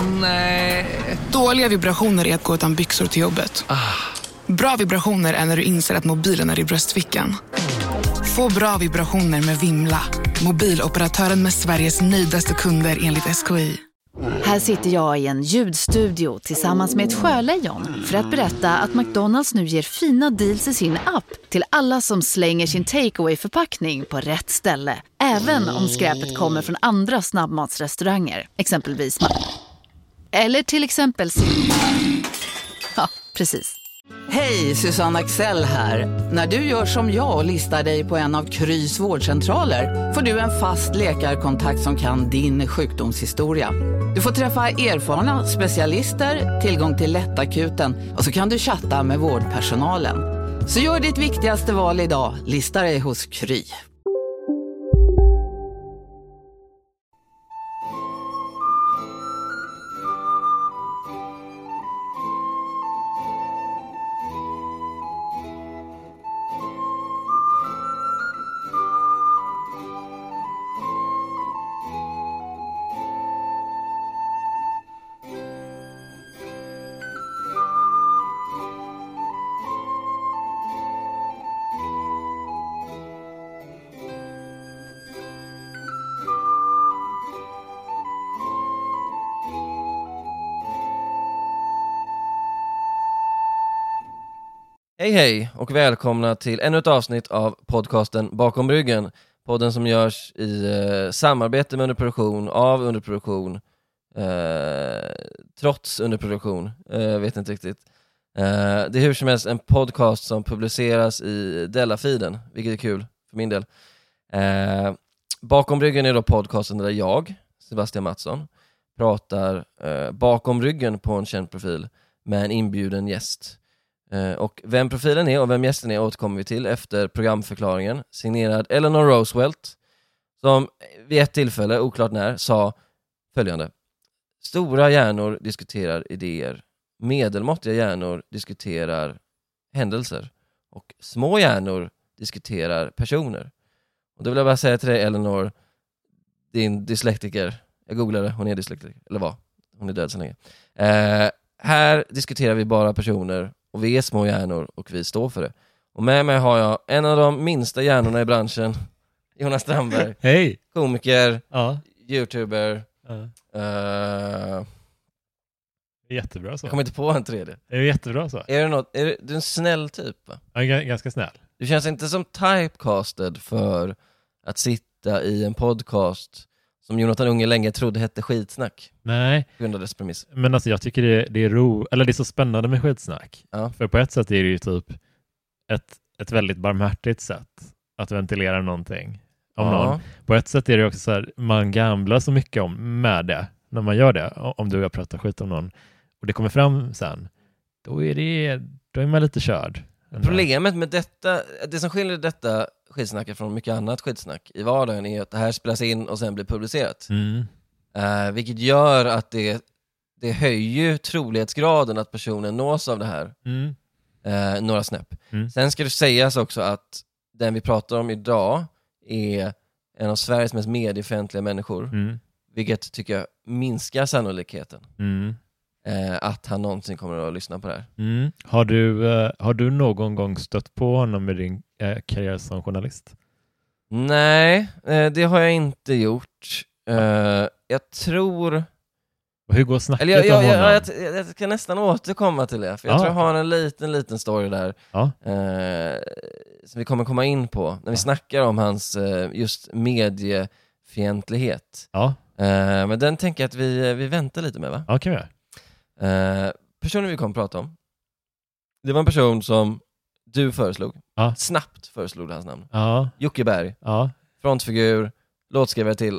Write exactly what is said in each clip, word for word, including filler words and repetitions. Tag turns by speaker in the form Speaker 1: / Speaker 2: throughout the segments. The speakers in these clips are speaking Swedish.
Speaker 1: Nej. Dåliga vibrationer är att gå utan byxor till jobbet.
Speaker 2: Ah.
Speaker 1: Bra vibrationer är när du inser att mobilen är i bröstfickan. Få bra vibrationer med Vimla. Mobiloperatören med Sveriges nöjdaste kunder enligt S K I.
Speaker 3: Här sitter jag i en ljudstudio tillsammans med ett sjölejon för att berätta att McDonalds nu ger fina deals i sin app till alla som slänger sin takeaway-förpackning på rätt ställe. Även om skräpet kommer från andra snabbmatsrestauranger, exempelvis Ma- Eller till exempel... Ja, precis.
Speaker 4: Hej, Susanne Axel här. När du gör som jag och listar dig på en av Krys vårdcentraler får du en fast läkarkontakt som kan din sjukdomshistoria. Du får träffa erfarna specialister, tillgång till lättakuten och så kan du chatta med vårdpersonalen. Så gör ditt viktigaste val idag, lista dig hos Kry.
Speaker 2: Hej hej och välkomna till ännu ett avsnitt av podcasten Bakom Bryggen. Podden som görs i eh, samarbete med underproduktion, av underproduktion, eh, trots underproduktion, eh, vet inte riktigt. Eh, det är hur som helst en podcast som publiceras i Della-feeden, vilket är kul för min del. Eh, Bakom Bryggen är då podcasten där jag, Sebastian Mattsson, pratar eh, bakom ryggen på en känd profil med en inbjuden gäst. Och vem profilen är och vem gästen är återkommer vi till efter programförklaringen, signerad Eleanor Roosevelt, som vid ett tillfälle, oklart när, sa följande: stora hjärnor diskuterar idéer, medelmåttiga hjärnor diskuterar händelser och små hjärnor diskuterar personer. Och då vill jag bara säga till dig, Eleanor, din dyslektiker, jag googlade, hon är dyslektiker, eller vad, hon är död så länge. Eh, här diskuterar vi bara personer. Och vi är små hjärnor och vi står för det. Och med mig har jag en av de minsta hjärnorna i branschen, Jonas Strandberg.
Speaker 5: Hej!
Speaker 2: Komiker,
Speaker 5: ja.
Speaker 2: YouTuber.
Speaker 5: Ja.
Speaker 2: Uh,
Speaker 5: jättebra så.
Speaker 2: Jag kommer inte på en tredje.
Speaker 5: Det är jättebra så.
Speaker 2: Är du, något, är du, du är en snäll typ, va?
Speaker 5: Ja, g- ganska snäll.
Speaker 2: Du känns inte som typecasted för att sitta i en podcast som Jonathan Unge länge trodde hette Skitsnack.
Speaker 5: Nej.
Speaker 2: På grund av dess premiss.
Speaker 5: Men alltså jag tycker det, det är ro, eller det är så spännande med skitsnack.
Speaker 2: Ja.
Speaker 5: För på ett sätt är det ju typ ett, ett väldigt barmhärtigt sätt att ventilera någonting om
Speaker 2: ja.
Speaker 5: någon. På ett sätt är det också så här, man gamblar så mycket om med det när man gör det. Om du och jag pratar skit om någon och det kommer fram sen, då är det då är man lite körd.
Speaker 2: Problemet med detta, det som skiljer detta skitsnacket från mycket annat skitsnack i vardagen är att det här spelas in och sen blir publicerat.
Speaker 5: Mm.
Speaker 2: Uh, vilket gör att det, det höjer trolighetsgraden att personen nås av det här
Speaker 5: Mm.
Speaker 2: uh, några snäpp.
Speaker 5: Mm.
Speaker 2: Sen ska det sägas också att den vi pratar om idag är en av Sveriges mest mediefientliga människor.
Speaker 5: Mm.
Speaker 2: Vilket tycker jag minskar sannolikheten.
Speaker 5: Mm.
Speaker 2: Uh, att han någonsin kommer att lyssna på det här.
Speaker 5: Mm. Har du, uh, har du någon gång stött på honom med din uh, karriär som journalist?
Speaker 2: Nej, uh, det har jag inte gjort. Uh, jag tror...
Speaker 5: Och hur går snacket
Speaker 2: Eller jag, jag,
Speaker 5: om honom?
Speaker 2: jag, jag, jag, jag ska nästan återkomma till det. För jag
Speaker 5: ah.
Speaker 2: tror jag har en liten, liten story där.
Speaker 5: Ah.
Speaker 2: Uh, som vi kommer komma in på. När vi ah. snackar om hans uh, just mediefientlighet.
Speaker 5: Ah.
Speaker 2: Uh, men den tänker jag att vi, vi väntar lite med, va?
Speaker 5: Ja, kan vi göra.
Speaker 2: Uh, personen vi kommer att prata om, det var en person som du föreslog.
Speaker 5: Ah.
Speaker 2: Snabbt föreslog du hans namn.
Speaker 5: Ah.
Speaker 2: Jocke Berg.
Speaker 5: Ah.
Speaker 2: Frontfigur. Låtskrivare till...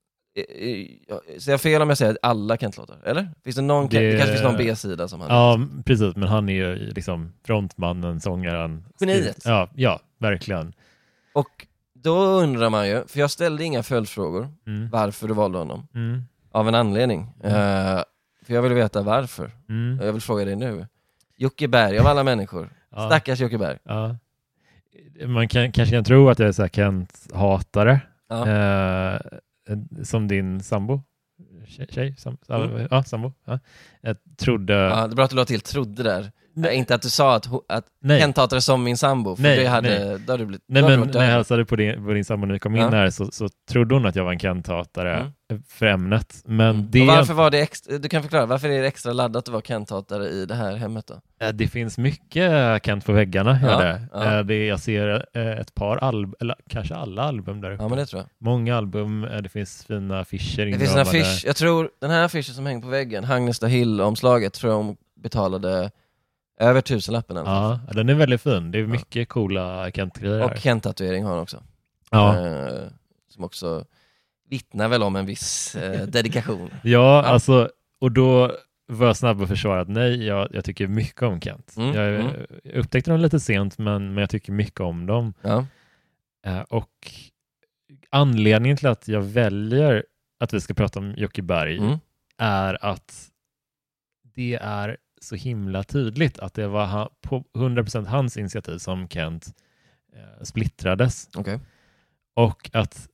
Speaker 2: Så jag fel om jag säger att alla Kent-låtar, eller? Finns det någon, det... det kanske finns någon B-sida som han...
Speaker 5: Ja, precis, men han är ju liksom frontmannen, sångaren.
Speaker 2: Geniet.
Speaker 5: Ja, ja, verkligen.
Speaker 2: Och då undrar man ju, för jag ställde inga följdfrågor,
Speaker 5: mm.
Speaker 2: varför du valde honom.
Speaker 5: Mm.
Speaker 2: Av en anledning. Mm. Uh, för jag vill veta varför.
Speaker 5: Mm.
Speaker 2: Och jag vill fråga dig nu. Jocke Berg, av alla människor. Ja. Stackars Jocke Berg.
Speaker 5: Ja. Man kan, kanske kan tro att jag är så här Kent-hatare. Ja. Uh, som din sambo tjej, tjej sam, mm. ja, sambo. Ja. Jag trodde...
Speaker 2: Ja, det är bra att du la till trodde där. Nej. Inte att du sa att, att Kent hatade som min sambo, för
Speaker 5: nej,
Speaker 2: det hade,
Speaker 5: nej.
Speaker 2: Då hade du blivit,
Speaker 5: nej,
Speaker 2: men
Speaker 5: men när jag hälsade på din, på din sambo när vi kom in ja. här så, så trodde hon att jag var en Kent-hatare mm. för ämnet. Men mm. det...
Speaker 2: Och varför var det extra, du kan förklara, varför är det extra laddat att vara Kent-hatare i det här hemmet då?
Speaker 5: Det finns mycket Kent på väggarna.
Speaker 2: Ja,
Speaker 5: det. Ja. Det, jag ser ett par album, eller kanske alla album där uppe.
Speaker 2: Ja, men det tror jag.
Speaker 5: Många album, det finns fina affischer.
Speaker 2: Det finns en affisch, jag tror den här affischen som hänger på väggen, Hagnesta Hill-omslaget, tror jag de betalade över tusenlappen.
Speaker 5: Ja, den är väldigt fin. Det är mycket ja. coola Kent-grejer.
Speaker 2: Och Kent-tatuering har han också.
Speaker 5: Ja.
Speaker 2: Eh, som också vittnar väl om en viss eh, dedikation.
Speaker 5: ja, ja, alltså, och då var jag snabb att försvara att nej, jag, jag tycker mycket om Kent.
Speaker 2: Mm,
Speaker 5: jag,
Speaker 2: mm.
Speaker 5: jag upptäckte dem lite sent, men, men jag tycker mycket om dem.
Speaker 2: Ja.
Speaker 5: Eh, och anledningen till att jag väljer att vi ska prata om Jocke Berg
Speaker 2: mm.
Speaker 5: är att det är så himla tydligt att det var ha, på hundra procent hans initiativ som Kent eh, splittrades.
Speaker 2: Okay.
Speaker 5: Och att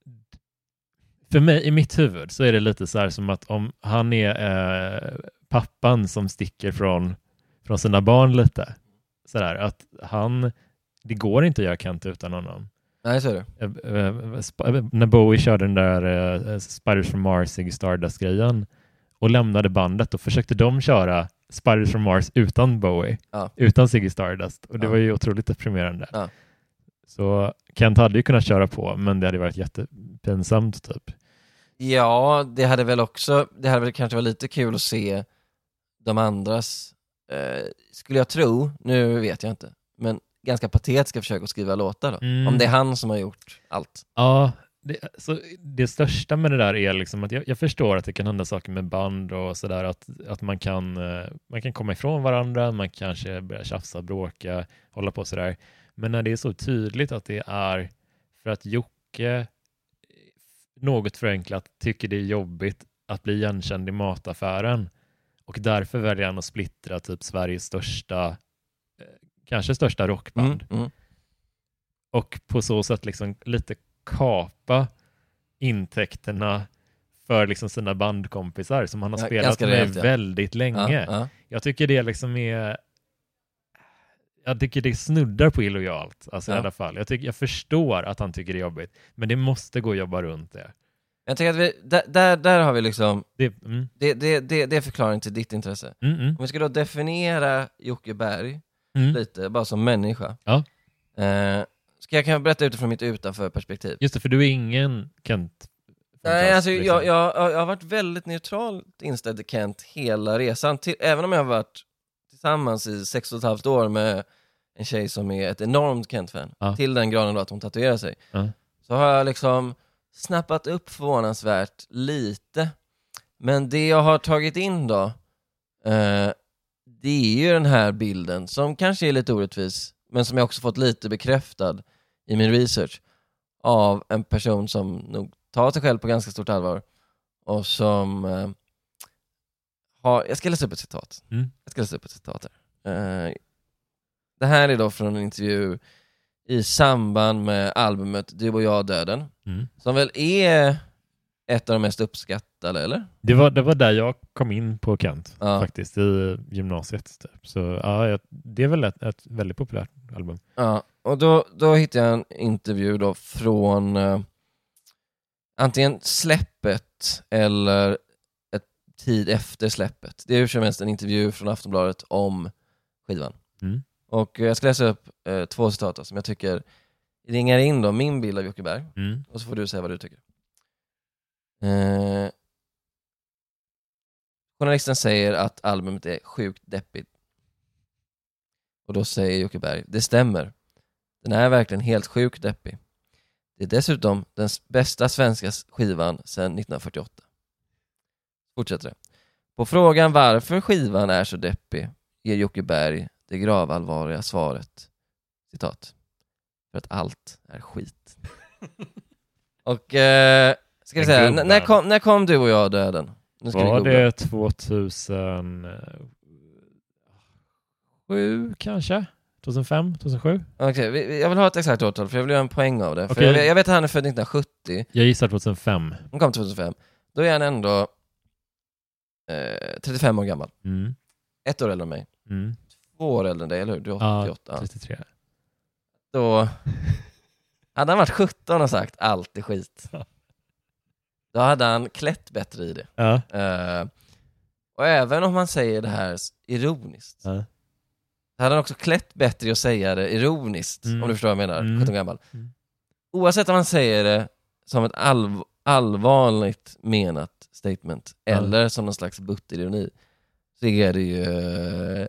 Speaker 5: för mig i mitt huvud så är det lite så här som att om han är eh, pappan som sticker från, från sina barn lite. Så där, att han, det går inte att göra Kent utan honom.
Speaker 2: Nej, så är det.
Speaker 5: Eh, eh, sp- när Bowie körde den där eh, Spiders from Mars, Ziggy Stardust-grejen och lämnade bandet och försökte de köra Spiders from Mars utan Bowie,
Speaker 2: ja.
Speaker 5: utan Ziggy Stardust. Och det
Speaker 2: ja.
Speaker 5: var ju otroligt deprimerande.
Speaker 2: Ja.
Speaker 5: Så Kent hade ju kunnat köra på, men det hade varit jättepinsamt typ.
Speaker 2: Ja, det hade väl också, det hade väl kanske varit lite kul att se de andras, eh, skulle jag tro, nu vet jag inte, men ganska patetiska försök att skriva låtar då. Mm. Om det är han som har gjort allt.
Speaker 5: Ja, det, så det största med det där är liksom att jag, jag förstår att det kan hända saker med band och sådär, att, att man kan man kan komma ifrån varandra, man kanske börjar tjafsa, bråka, hålla på sådär. Men när det är så tydligt att det är för att Jocke något förenklat tycker det är jobbigt att bli igenkänd i mataffären och därför väljer han att splittra typ Sveriges största kanske största rockband.
Speaker 2: Mm, mm.
Speaker 5: Och på så sätt liksom lite kapa intäkterna för liksom sina bandkompisar som han har ja, spelat med rejält, ja. väldigt länge.
Speaker 2: Ja, ja.
Speaker 5: Jag tycker det liksom är jag tycker det snuddar på illojalt alltså ja. i alla fall. Jag, tycker, jag förstår att han tycker det är jobbigt, men det måste gå att jobba runt det.
Speaker 2: Jag tycker att vi, där, där, där har vi liksom
Speaker 5: det, mm.
Speaker 2: det, det, det, det är förklaringen till ditt intresse.
Speaker 5: Mm, mm.
Speaker 2: Om vi ska då definiera Jocke Berg
Speaker 5: mm.
Speaker 2: lite, bara som människa.
Speaker 5: Ja.
Speaker 2: Eh, ska jag kan berätta utifrån mitt utanför perspektiv.
Speaker 5: Just det, för du är ingen Kent.
Speaker 2: Nej, alltså liksom. jag, jag, jag har varit väldigt neutralt inställd till Kent hela resan. Till, även om jag har varit tillsammans i sex och ett halvt år med en tjej som är ett enormt Kent-fan. Ja. Till den graden då att hon tatuerar sig.
Speaker 5: Ja.
Speaker 2: Så har jag liksom snappat upp förvånansvärt lite. Men det jag har tagit in då, eh, det är ju den här bilden som kanske är lite orättvis, men som jag också fått lite bekräftad i min research av en person som nog tar sig själv på ganska stort allvar och som eh, har, jag ska läsa upp ett citat.
Speaker 5: Mm.
Speaker 2: Jag ska läsa upp ett citat här. Eh, det här är då från en intervju i samband med albumet Du och jag döden.
Speaker 5: Mm.
Speaker 2: Som väl är ett av de mest uppskattade, eller?
Speaker 5: Det var, det var där jag kom in på Kent,
Speaker 2: ja.
Speaker 5: faktiskt, i gymnasiet. Typ. Så ja, det är väl ett, ett väldigt populärt album.
Speaker 2: Ja, och då, då hittade jag en intervju då från uh, antingen släppet eller ett tid efter släppet. Det är ju som helst en intervju från Aftonbladet om skivan.
Speaker 5: Mm.
Speaker 2: Och jag ska läsa upp uh, två citat som jag tycker ringar in då min bild av Jocke Berg.
Speaker 5: Mm.
Speaker 2: Och så får du säga vad du tycker. Uh, journalisten säger att albumet är sjukt deppigt. Och då säger Jocke Berg, det stämmer. Den är verkligen helt sjukt deppig. Det är dessutom den bästa svenska skivan sedan nittonhundrafyrtioåtta. Fortsätter det. På frågan varför skivan är så deppig ger Jocke Berg det gravallvarliga svaret. Citat. För att allt är skit. Och eh, ska jag säga, n- när, kom, när kom du och jag döden? Nu ska
Speaker 5: var det tvåtusensju kanske? tvåtusenfem, tvåtusensju?
Speaker 2: Okej, okay, jag vill ha ett exakt årtal för jag vill göra en poäng av det. För
Speaker 5: okay.
Speaker 2: jag, jag vet att han är född nittonhundrasjuttio.
Speaker 5: Jag gissar tvåtusenfem.
Speaker 2: Han kom tvåtusenfem. Då är han ändå trettiofem år gammal.
Speaker 5: Mm.
Speaker 2: Ett år äldre än mig.
Speaker 5: Mm.
Speaker 2: Två år äldre än dig, eller hur? Du är åttioåtta.
Speaker 5: Ja, trettiotre.
Speaker 2: Då hade han varit sjutton och sagt allt är skit. Då hade han klätt bättre i det.
Speaker 5: Ja.
Speaker 2: Uh, och även om man säger det här ironiskt,
Speaker 5: Ja.
Speaker 2: så hade han också klätt bättre i att säga det ironiskt,
Speaker 5: Mm.
Speaker 2: om du förstår vad jag menar,
Speaker 5: Mm.
Speaker 2: sjutton gammal.
Speaker 5: Mm.
Speaker 2: Oavsett om man säger det som ett allv- allvarligt menat statement,
Speaker 5: Ja.
Speaker 2: eller som någon slags buttironi, så är det ju... Uh,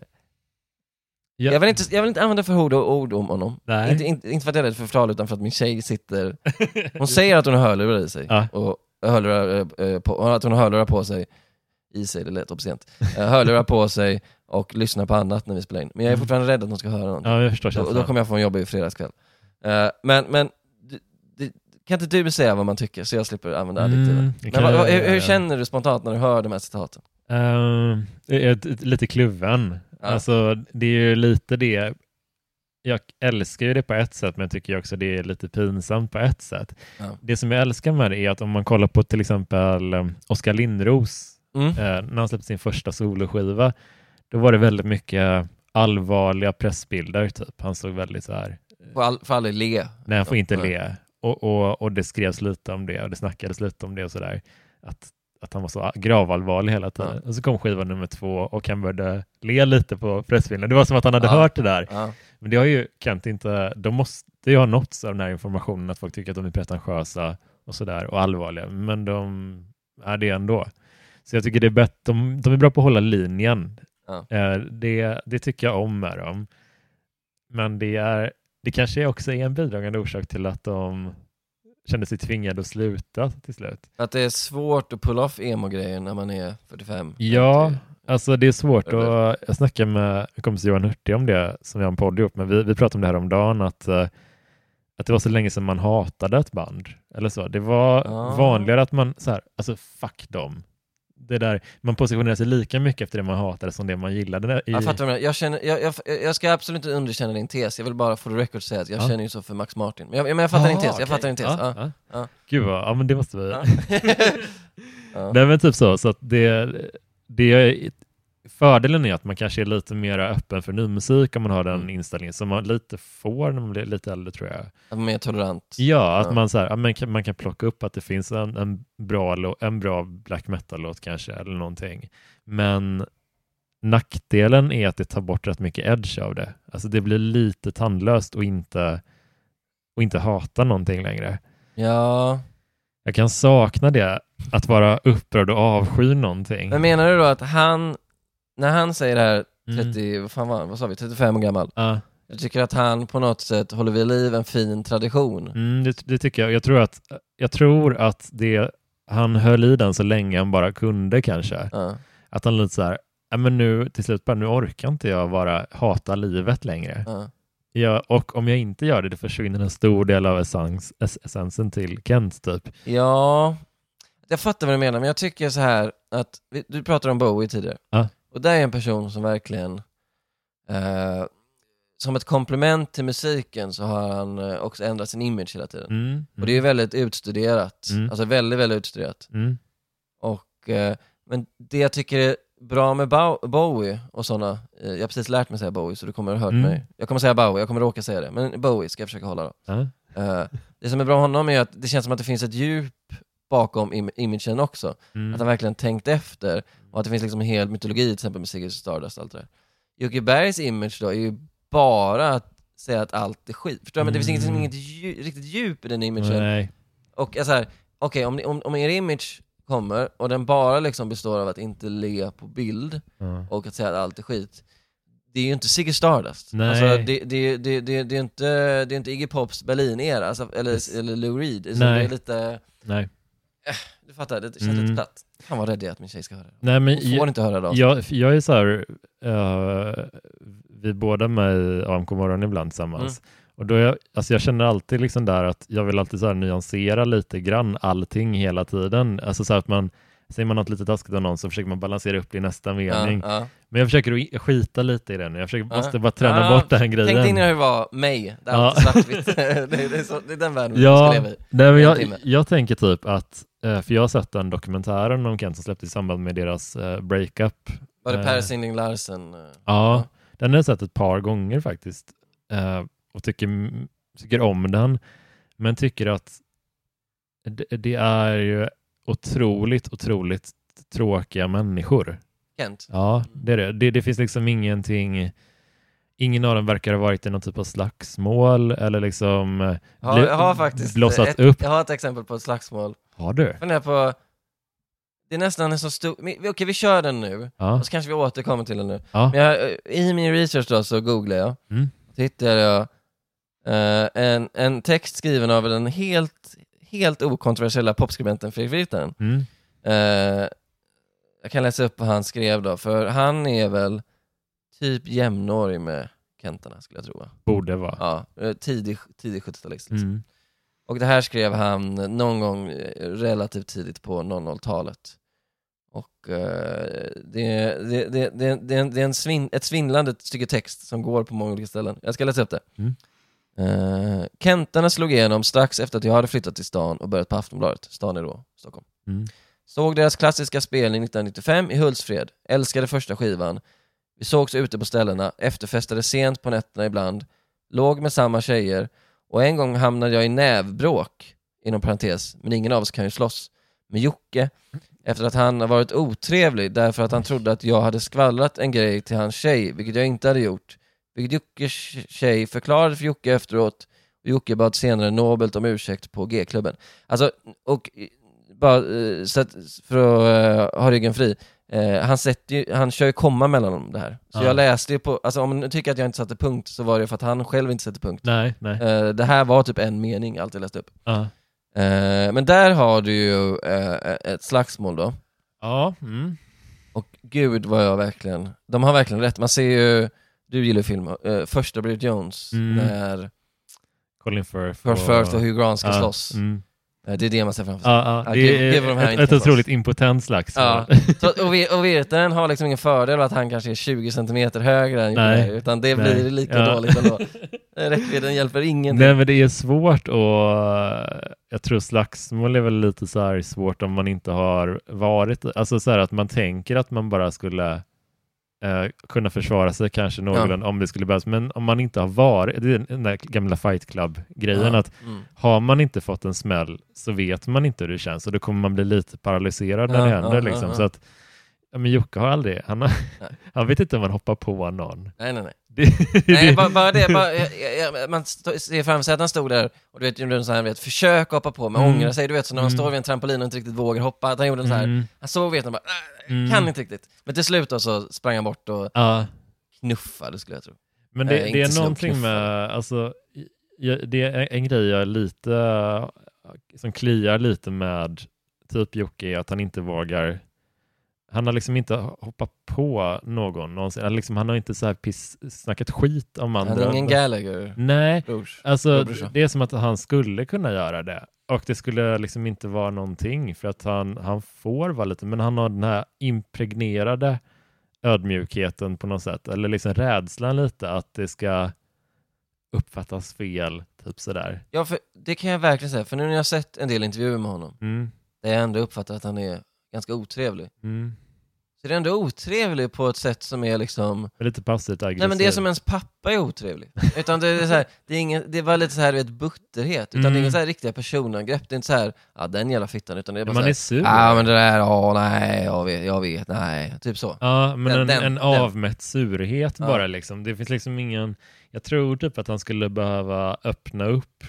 Speaker 5: Ja.
Speaker 2: jag, vill inte, jag vill inte använda för ord och ord om honom.
Speaker 5: Nej.
Speaker 2: Inte, inte, inte för att jag är rädd för förtal, utan för att min tjej sitter... Hon säger att hon har hörlurar i sig.
Speaker 5: Ja.
Speaker 2: Och hörlurar, eh, på, att hon har hörlurar på sig i sig, det lät obscent. Eh, hörlurar på sig och lyssnar på annat när vi spelar in. Men jag är fortfarande rädd att hon ska höra något.
Speaker 5: Ja, jag förstår
Speaker 2: Då,
Speaker 5: känslan.
Speaker 2: då kommer jag få en jobb i fredagskväll. Eh, men men du, du, kan inte du säga vad man tycker, så jag slipper använda
Speaker 5: Mm,
Speaker 2: adjektiven?
Speaker 5: det
Speaker 2: Men
Speaker 5: kan
Speaker 2: vad,
Speaker 5: jag
Speaker 2: vad, hur,
Speaker 5: göra.
Speaker 2: hur känner du spontant när du hör de här citaten?
Speaker 5: Uh, jag är lite kluven.
Speaker 2: Ja.
Speaker 5: Alltså, det är ju lite det. Jag älskar ju det på ett sätt, men jag tycker också det är lite pinsamt på ett sätt.
Speaker 2: Ja.
Speaker 5: Det som jag älskar med det är att om man kollar på till exempel um, Oskar Lindros,
Speaker 2: Mm.
Speaker 5: eh, när han släppte sin första soloskiva, då var det väldigt mycket allvarliga pressbilder. Typ. Han såg väldigt så här...
Speaker 2: Får all, får aldrig le.
Speaker 5: Nej, han får inte
Speaker 2: Ja.
Speaker 5: le. Och, och, och det skrevs lite om det och det snackades lite om det och sådär. Att, att han var så gravallvarlig hela tiden.
Speaker 2: Ja.
Speaker 5: Och så kom skiva nummer två och han började le lite på pressbilden. Det var som att han hade
Speaker 2: Ja.
Speaker 5: hört det där.
Speaker 2: Ja.
Speaker 5: Men det har ju Kent inte... De måste ju ha nåtts av den här informationen att folk tycker att de är pretentiösa och sådär och allvarliga. Men de är det ändå. Så jag tycker det är bättre. De, de är bra på att hålla linjen.
Speaker 2: Ja.
Speaker 5: Eh, det, det tycker jag om med dem. Men det är det kanske också är en bidragande orsak till att de kände sig tvingade att sluta till slut.
Speaker 2: Att det är svårt att pull off emo-grejen när man är fyrtiofem.
Speaker 5: Ja,
Speaker 2: femtio.
Speaker 5: alltså det är svårt.
Speaker 2: Eller?
Speaker 5: Och jag snackade med kompis Johan Hurtig om det, som jag har en podd ihop med. Vi, vi pratade om det här om dagen att, uh, att det var så länge sedan man hatade ett band. Eller så. Det var
Speaker 2: Ah.
Speaker 5: vanligare att man så här, alltså fuck dem. Det där, man positionerar sig lika mycket efter det man hatade som det man gillade. I...
Speaker 2: Jag fattar vad du menar. jag, känner, jag, jag, jag ska absolut inte underkänna din tes. Jag vill bara för record säga att jag
Speaker 5: Ja.
Speaker 2: känner ju så för Max Martin. Men jag, men jag fattar
Speaker 5: Ah,
Speaker 2: din tes. Jag
Speaker 5: okej.
Speaker 2: fattar din tes.
Speaker 5: Ja,
Speaker 2: Ja.
Speaker 5: ja.
Speaker 2: Ja.
Speaker 5: Gud vad, ja men det måste vi.
Speaker 2: Ja. Ja.
Speaker 5: Nej men typ så, så att det, det fördelen är att man kanske är lite mer öppen för ny musik om man har den
Speaker 2: Mm.
Speaker 5: inställningen som man lite får när man blir lite äldre, tror jag.
Speaker 2: Att man är mer tolerant.
Speaker 5: Ja, att
Speaker 2: Ja.
Speaker 5: man så här, ja, man, kan, man kan plocka upp att det finns en, en, bra, lå- en bra black metal-låt kanske eller någonting. Men nackdelen är att det tar bort rätt mycket edge av det. Alltså det blir lite tandlöst och inte, och inte hata någonting längre.
Speaker 2: Ja.
Speaker 5: Jag kan sakna det, att vara upprörd och avsky någonting.
Speaker 2: Men menar du då att han, när han säger det här
Speaker 5: Mm.
Speaker 2: trettio, vad fan var han? Vad sa vi? trettiofem år gammal.
Speaker 5: Ja.
Speaker 2: Jag tycker att han på något sätt håller vid liv en fin tradition.
Speaker 5: Mm, det, det tycker jag. Jag tror att, jag tror att det, han höll i den så länge han bara kunde kanske.
Speaker 2: Ja.
Speaker 5: Att han lite så här, ja, men nu till slut bara, nu orkar inte jag bara hata livet längre.
Speaker 2: Ja.
Speaker 5: Ja, och om jag inte gör det, det försvinner en stor del av essens, ess, essensen till Kent typ.
Speaker 2: Ja, jag fattar vad du menar, men jag tycker så här att, vi- du pratade om Bowie tidigare.
Speaker 5: Ja.
Speaker 2: Och där är en person som verkligen, eh, som ett komplement till musiken så har han eh, också ändrat sin image hela tiden.
Speaker 5: Mm, mm,
Speaker 2: Och det är ju väldigt utstuderat,
Speaker 5: Mm.
Speaker 2: alltså väldigt, väldigt utstuderat.
Speaker 5: mm,
Speaker 2: Och, eh, men det jag tycker är bra med Bow- Bowie och sådana, eh, jag har precis lärt mig säga Bowie så du kommer att ha hört
Speaker 5: Mm.
Speaker 2: mig. Jag kommer säga Bowie, jag kommer råka säga det, men Bowie ska jag försöka hålla då.
Speaker 5: ja,
Speaker 2: Eh, det som är bra med honom är att det känns som att det finns ett djup bakom im- imagen också.
Speaker 5: mm.
Speaker 2: Att han verkligen tänkt efter och att det finns liksom en hel mytologi till exempel med Ziggy Stardust och allt det där. Jocke Bergs image då är ju bara att säga att allt är skit. Förstår du? Men det finns inget,
Speaker 5: Mm.
Speaker 2: inget dju- riktigt djup i den imagen.
Speaker 5: Nej.
Speaker 2: Och jag så här, okej, om, ni- om, om er image kommer och den bara liksom består av att inte le på bild
Speaker 5: Ja.
Speaker 2: och att säga att allt är skit. Det är ju inte Ziggy Stardust.
Speaker 5: Nej.
Speaker 2: Alltså, det, det, det, det, det, är inte, det är inte Iggy Pops Berlin-era, alltså, eller,
Speaker 5: Yes.
Speaker 2: eller Lou Reed. Så
Speaker 5: Nej.
Speaker 2: det är lite,
Speaker 5: Nej.
Speaker 2: du fattar, det känns
Speaker 5: Mm.
Speaker 2: lite platt. Fan vad rädd jag är att min tjej ska höra det.
Speaker 5: Nej, men
Speaker 2: Hon får
Speaker 5: jag,
Speaker 2: inte höra det.
Speaker 5: jag, jag är så här, uh, vi båda med i A M K morgon ibland tillsammans.
Speaker 2: Mm.
Speaker 5: Och då är jag, alltså jag känner alltid liksom där att jag vill alltid så här nyansera lite grann allting hela tiden. Alltså så här att man säger man något lite taskigt om någon så försöker man balansera upp det i nästa mening.
Speaker 2: Ja, ja.
Speaker 5: Men jag försöker skita lite i den. Jag försöker,
Speaker 2: Ja.
Speaker 5: måste bara träna
Speaker 2: Ja,
Speaker 5: bort den grejen.
Speaker 2: Tänk dig när det var mig, det är
Speaker 5: Ja.
Speaker 2: alltid svartvitt. det, är, det, är så, det är den världen
Speaker 5: Ja,
Speaker 2: vi ska leva i.
Speaker 5: nej, men
Speaker 2: En
Speaker 5: jag,
Speaker 2: timme.
Speaker 5: jag tänker typ att, eh, för jag har sett den dokumentären om Kent som släpptes i samband med deras eh, breakup.
Speaker 2: Var det
Speaker 5: Eh,
Speaker 2: Per Sinding Larsen? eh?
Speaker 5: Ja, den har jag sett ett par gånger faktiskt. Eh, och tycker, tycker om den. Men tycker att det, det är ju otroligt, otroligt tråkiga människor.
Speaker 2: Kent?
Speaker 5: Ja, det är det. Det, det finns liksom ingenting... Ingen av dem verkar ha varit i någon typ av slagsmål eller liksom eh,
Speaker 2: Ja,
Speaker 5: bli-
Speaker 2: jag har faktiskt
Speaker 5: blossat
Speaker 2: ett,
Speaker 5: upp.
Speaker 2: Jag har ett exempel på ett slagsmål.
Speaker 5: Har du?
Speaker 2: Jag funderar på... Det är nästan en så stor... men, Okej, vi kör den nu.
Speaker 5: Ja.
Speaker 2: Och så kanske vi återkommer till den nu.
Speaker 5: Ja.
Speaker 2: Men jag, i min research då så googlade jag.
Speaker 5: Mm.
Speaker 2: Så hittade jag eh, en, en text skriven av den helt, helt okontroversiella popskribenten Fredrik Virtanen.
Speaker 5: Mm.
Speaker 2: Eh, jag kan läsa upp vad han skrev då. För han är väl typ jämnårig med Kentarna skulle jag tro. va?
Speaker 5: Borde vara.
Speaker 2: Ja, eh, tidig, tidig sjuttiotalist liksom.
Speaker 5: Mm.
Speaker 2: Och det här skrev han någon gång eh, relativt tidigt på noll noll-talet. Och eh, det, det, det, det, det är, en, det är en svin, ett svindlande stycke text som går på många olika ställen. Jag ska läsa upp det.
Speaker 5: Mm.
Speaker 2: Eh, Kentarna slog igenom strax efter att jag hade flyttat till stan och börjat på Aftonbladet. Stan är då Stockholm.
Speaker 5: Mm.
Speaker 2: Såg deras klassiska spelning nittonhundranittiofem i Hultsfred. Älskade första skivan. Vi sågs ute på ställena, efterfestade sent på nätterna ibland. Låg med samma tjejer. Och en gång hamnade jag i nävbråk, inom parentes, men ingen av oss kan ju slåss, med Jocke. Efter att han har varit otrevlig därför att han trodde att jag hade skvallrat en grej till hans tjej, vilket jag inte hade gjort. Vilket Jockes tjej förklarade för Jocke efteråt. Och Jocke bad senare nobelt om ursäkt på G-klubben. Alltså, och bara eh, så att, för att uh, ha ryggen fri. Uh, han, sätter ju, han kör ju komma mellan dem det här. Så
Speaker 5: Ja.
Speaker 2: jag läste ju på, alltså om man tycker att jag inte satte punkt så var det för att han själv inte satte punkt.
Speaker 5: Nej, nej.
Speaker 2: Uh, det här var typ en mening, allt jag läste upp.
Speaker 5: Ja.
Speaker 2: Uh, men där har du ju uh, ett slagsmål då.
Speaker 5: Ja. Mm.
Speaker 2: Och gud vad jag verkligen, de har verkligen rätt. Man ser ju, du gillar ju film, uh, första Bridget Jones,
Speaker 5: Mm.
Speaker 2: när
Speaker 5: Colin Firth
Speaker 2: Firth Firth och Hugh Grant ska
Speaker 5: ja.
Speaker 2: slåss.
Speaker 5: Mm.
Speaker 2: Uh, det är det man ser framför sig.
Speaker 5: Ja, ja.
Speaker 2: Ja,
Speaker 5: Det
Speaker 2: gud-
Speaker 5: är
Speaker 2: gud vad de här
Speaker 5: ett,
Speaker 2: inte
Speaker 5: ett
Speaker 2: kan slåss.
Speaker 5: otroligt impotent slags.
Speaker 2: Ja. Så, och, vi, och Virtanen har liksom ingen fördel att han kanske är tjugo centimeter högre än
Speaker 5: Nej.
Speaker 2: Jocke, utan det blir
Speaker 5: Nej.
Speaker 2: lika
Speaker 5: Ja.
Speaker 2: dåligt ändå. Räckvidden hjälper ingenting.
Speaker 5: Nej, men det är svårt och jag tror slagsmål är väl lite så här svårt om man inte har varit, alltså så här att man tänker att man bara skulle eh, kunna försvara sig kanske någorlunda om det skulle behövas, men om man inte har varit, det är den där gamla Fight Club-grejen
Speaker 2: Ja.
Speaker 5: att
Speaker 2: Mm.
Speaker 5: har man inte fått en smäll så vet man inte hur det känns och då kommer man bli lite paralyserad när
Speaker 2: Ja,
Speaker 5: det händer
Speaker 2: ja,
Speaker 5: liksom.
Speaker 2: ja, ja.
Speaker 5: Så att, ja, men Jocke har aldrig, han, har,
Speaker 2: Nej.
Speaker 5: han vet inte om man hoppar på någon.
Speaker 2: Nej, nej, nej.
Speaker 5: Det,
Speaker 2: Nej, bara, bara det, bara, jag, jag, man st- ser framför sig att han stod där och du vet, gjorde en sån här, vet, försök hoppa på men
Speaker 5: Mm.
Speaker 2: ångra sig, du vet, så när han
Speaker 5: Mm.
Speaker 2: står vid en trampolin och inte riktigt vågar hoppa, att han gjorde en sån här,
Speaker 5: Mm.
Speaker 2: han såg vet han bara, "Nej,
Speaker 5: Mm.
Speaker 2: kan inte riktigt. Men till slut då så sprang han bort och
Speaker 5: ja.
Speaker 2: knuffade skulle jag tro.
Speaker 5: Men det,
Speaker 2: Eh,
Speaker 5: det
Speaker 2: inte
Speaker 5: är
Speaker 2: slå
Speaker 5: någonting
Speaker 2: knuffar.
Speaker 5: med, alltså, jag, det är en, en grej jag är lite, som kliar lite med typ Jocke är att han inte vågar, han har liksom inte hoppat på någon någonsin, eller liksom, han har inte så här piss, snackat skit om andra.
Speaker 2: Han är ingen Gallagher,
Speaker 5: Nej,
Speaker 2: brors.
Speaker 5: alltså
Speaker 2: brorsa.
Speaker 5: det är som att han skulle kunna göra det. Och det skulle liksom inte vara någonting för att han, han får vara lite, men han har den här impregnerade ödmjukheten på något sätt, eller liksom rädslan lite att det ska uppfattas fel, typ sådär.
Speaker 2: Ja, för det kan jag verkligen säga, för nu när jag har sett en del intervjuer med honom,
Speaker 5: Mm.
Speaker 2: där jag ändå uppfattar att han är ganska otrevlig.
Speaker 5: Mm.
Speaker 2: Så det är ändå otrevlig på ett sätt som är liksom...
Speaker 5: Lite passivt aggressivt.
Speaker 2: Nej, men det är som ens pappa är otrevlig. Utan det är så här, det är ingen, det var lite så här, du vet, butterhet. Utan
Speaker 5: Mm.
Speaker 2: det är ingen så här riktiga personangrepp. Det är inte så här, ja den jävla fittan. Utan det är bara
Speaker 5: man
Speaker 2: så här,
Speaker 5: är sur.
Speaker 2: ja men det där, ja nej, jag vet, jag vet, nej. Typ så.
Speaker 5: Ja, men
Speaker 2: Den-
Speaker 5: en,
Speaker 2: den-
Speaker 5: en
Speaker 2: den.
Speaker 5: avmätt surhet
Speaker 2: Ja.
Speaker 5: bara liksom. Det finns liksom ingen... Jag tror typ att han skulle behöva öppna upp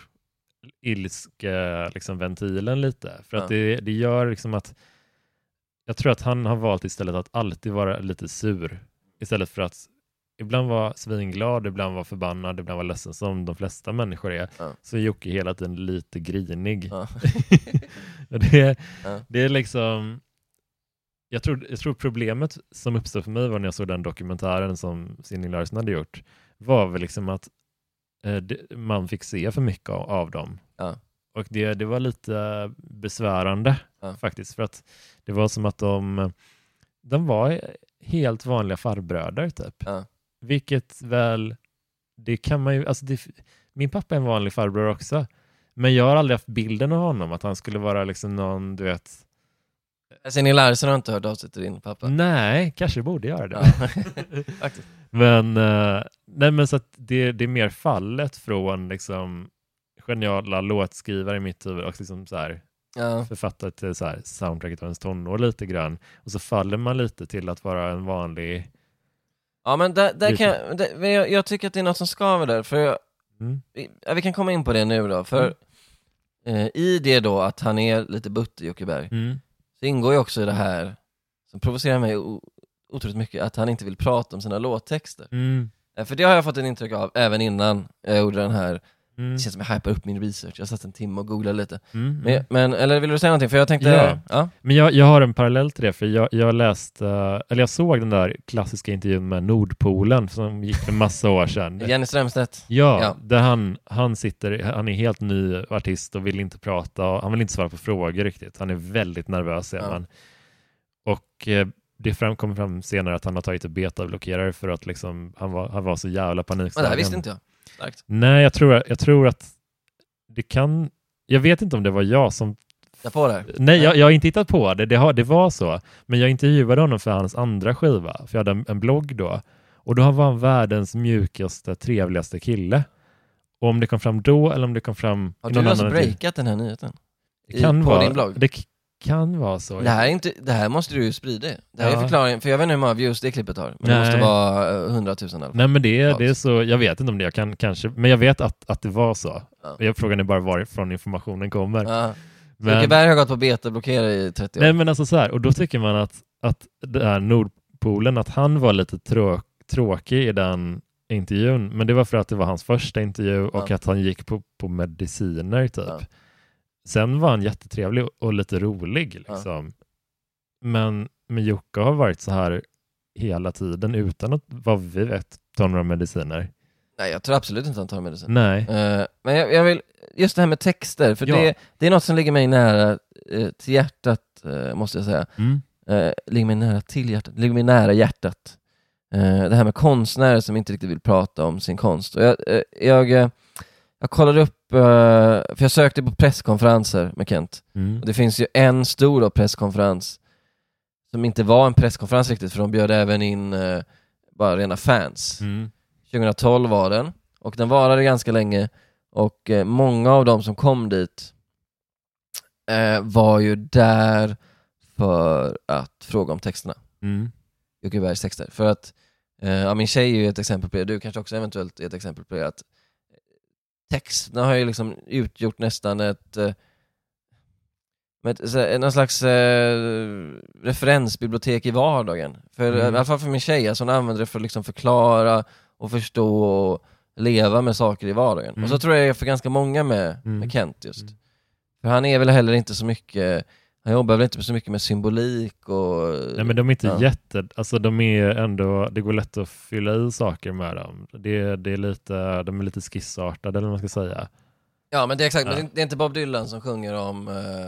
Speaker 5: ilske liksom, ventilen lite. För
Speaker 2: Ja.
Speaker 5: att det, det gör liksom att... Jag tror att han har valt istället att alltid vara lite sur. Istället för att ibland vara svinglad, ibland vara förbannad, ibland vara ledsen som de flesta människor är.
Speaker 2: Ja.
Speaker 5: Så är Jocke hela tiden lite grinig.
Speaker 2: Ja.
Speaker 5: Och det,
Speaker 2: Ja.
Speaker 5: det är liksom... Jag tror, jag tror problemet som uppstod för mig var när jag såg den dokumentären som Sinding Larsen hade gjort, var väl liksom att eh, det, man fick se för mycket av, av dem.
Speaker 2: Ja.
Speaker 5: och det, det var lite besvärande
Speaker 2: Ja.
Speaker 5: faktiskt. För att det var som att de, de var helt vanliga farbröder typ.
Speaker 2: Ja.
Speaker 5: Vilket väl, det kan man ju, alltså det, min pappa är en vanlig farbror också. Men jag har aldrig haft bilden av honom, att han skulle vara liksom någon, du vet.
Speaker 2: Alltså ni Larsen har inte hört av sig till din pappa?
Speaker 5: Nej, kanske borde göra det.
Speaker 2: Ja. Faktiskt.
Speaker 5: Men, uh, nej, men så att det, det är mer fallet från liksom geniala låtskrivare i mitt huvud och liksom så här,
Speaker 2: Ja.
Speaker 5: författare till så här, soundtracket av ens tonår lite grann. Och så faller man lite till att vara en vanlig...
Speaker 2: Ja, men där, där kan jag, där, jag, jag tycker att det är något som skaver där, för jag,
Speaker 5: Mm.
Speaker 2: ja, vi kan komma in på det nu då, för
Speaker 5: Mm.
Speaker 2: eh, i det då att han är lite butter, Jocke Berg,
Speaker 5: Mm.
Speaker 2: så ingår ju också i det här som provocerar mig o- otroligt mycket, att han inte vill prata om sina låttexter.
Speaker 5: Mm.
Speaker 2: Eh, för det har jag fått en intryck av även innan jag gjorde den här.
Speaker 5: Mm.
Speaker 2: Det känns som jag hypar upp min research. Jag satt en timme och googlade lite.
Speaker 5: Mm.
Speaker 2: Men, men, eller vill du säga någonting? För jag tänkte...
Speaker 5: Ja.
Speaker 2: ja.
Speaker 5: Men jag, jag har en parallell till det, för jag, jag läste, eller jag såg den där klassiska intervjun med Nordpolen som gick för massa år sedan.
Speaker 2: Jenny Strömstedt.
Speaker 5: Ja,
Speaker 2: Ja.
Speaker 5: där han, han sitter, han är helt ny artist och vill inte prata, och han vill inte svara på frågor riktigt. Han är väldigt nervös, ser
Speaker 2: Ja.
Speaker 5: man. Och eh, det fram, kommer fram senare att han har tagit ett betablockerare för att liksom, han var, han var så jävla
Speaker 2: Men
Speaker 5: panikslagen.
Speaker 2: det här visste inte jag. Starkt.
Speaker 5: Nej, jag tror, jag tror att det kan, jag vet inte om det var jag som
Speaker 2: Jag får det här.
Speaker 5: Nej, jag, jag har inte hittat på det. Det, har, det var så. Men jag intervjuade honom för hans andra skiva. För jag hade en, en blogg då. Och då var han världens mjukaste, trevligaste kille. Och om det kom fram då eller om det kom fram...
Speaker 2: Har
Speaker 5: i
Speaker 2: du
Speaker 5: någon
Speaker 2: alltså
Speaker 5: annan tid-
Speaker 2: breakat den här nyheten?
Speaker 5: Det kan
Speaker 2: I, på
Speaker 5: vara,
Speaker 2: din blogg?
Speaker 5: Det k- kan vara så.
Speaker 2: Det här, är inte, det här måste du ju sprida. Det här
Speaker 5: Ja.
Speaker 2: är förklaringen, för jag vet inte hur många views det klippet har. Men
Speaker 5: Nej.
Speaker 2: det måste vara eh, hundratusen i alla fall.
Speaker 5: Nej, men det är,
Speaker 2: Ja.
Speaker 5: det är så... Jag vet inte om det jag kan kanske... Men jag vet att, att det var så.
Speaker 2: Ja.
Speaker 5: Jag frågar bara varifrån informationen kommer.
Speaker 2: Ja.
Speaker 5: Men-
Speaker 2: Jocke Berg har gått på beta-blockera i trettio år.
Speaker 5: Nej, men alltså så här, och då tycker man att, att det här Nordpolen, att han var lite trå- tråkig i den intervjun, men det var för att det var hans första intervju och
Speaker 2: Ja.
Speaker 5: att han gick på, på mediciner typ.
Speaker 2: Ja.
Speaker 5: Sen var han jättetrevlig och, och lite rolig liksom. Men, men Jocke har varit så här hela tiden utan att, vad vi vet, ta några mediciner.
Speaker 2: Nej, jag tror absolut inte han tar medicin.
Speaker 5: Nej.
Speaker 2: Uh, men jag, jag vill, just det här med texter, för
Speaker 5: Ja.
Speaker 2: det, det är något som ligger mig nära uh, till hjärtat, uh, måste jag säga.
Speaker 5: Mm.
Speaker 2: Uh, ligger mig nära till hjärtat, ligger mig nära hjärtat. Uh, det här med konstnärer som inte riktigt vill prata om sin konst. Och jag, uh, jag, uh, jag kollade upp, uh, för jag sökte på presskonferenser med Kent.
Speaker 5: Mm.
Speaker 2: Och det finns ju en stor då, presskonferens som inte var en presskonferens riktigt, för de bjöd även in uh, bara rena fans.
Speaker 5: Mm.
Speaker 2: tjugohundratolv var den, och den varade ganska länge, och eh, många av dem som kom dit eh, var ju där för att fråga om texterna.
Speaker 5: Mm.
Speaker 2: Jocke Bergs texter. För att eh, ja, min tjej är ju ett exempel på det, du kanske också eventuellt är ett exempel på det, att texterna har ju liksom utgjort nästan ett eh, med ett, någon slags eh, referensbibliotek i vardagen. För,
Speaker 5: Mm.
Speaker 2: i alla fall för min tjej, alltså hon använder det för att liksom förklara och förstå och leva med saker i vardagen.
Speaker 5: Mm.
Speaker 2: Och så tror jag det är för ganska många med,
Speaker 5: Mm.
Speaker 2: med Kent just.
Speaker 5: Mm.
Speaker 2: För han är väl heller inte så mycket, han jobbar väl inte så mycket med symbolik och...
Speaker 5: Nej, men de är inte
Speaker 2: ja.
Speaker 5: jätte... Alltså de är ändå... Det går lätt att fylla i saker med dem. Det, det är lite... De är lite skissartade, eller vad man ska säga.
Speaker 2: Ja, men det är exakt,
Speaker 5: Ja.
Speaker 2: men det är- det är inte Bob Dylan som sjunger om... Eh,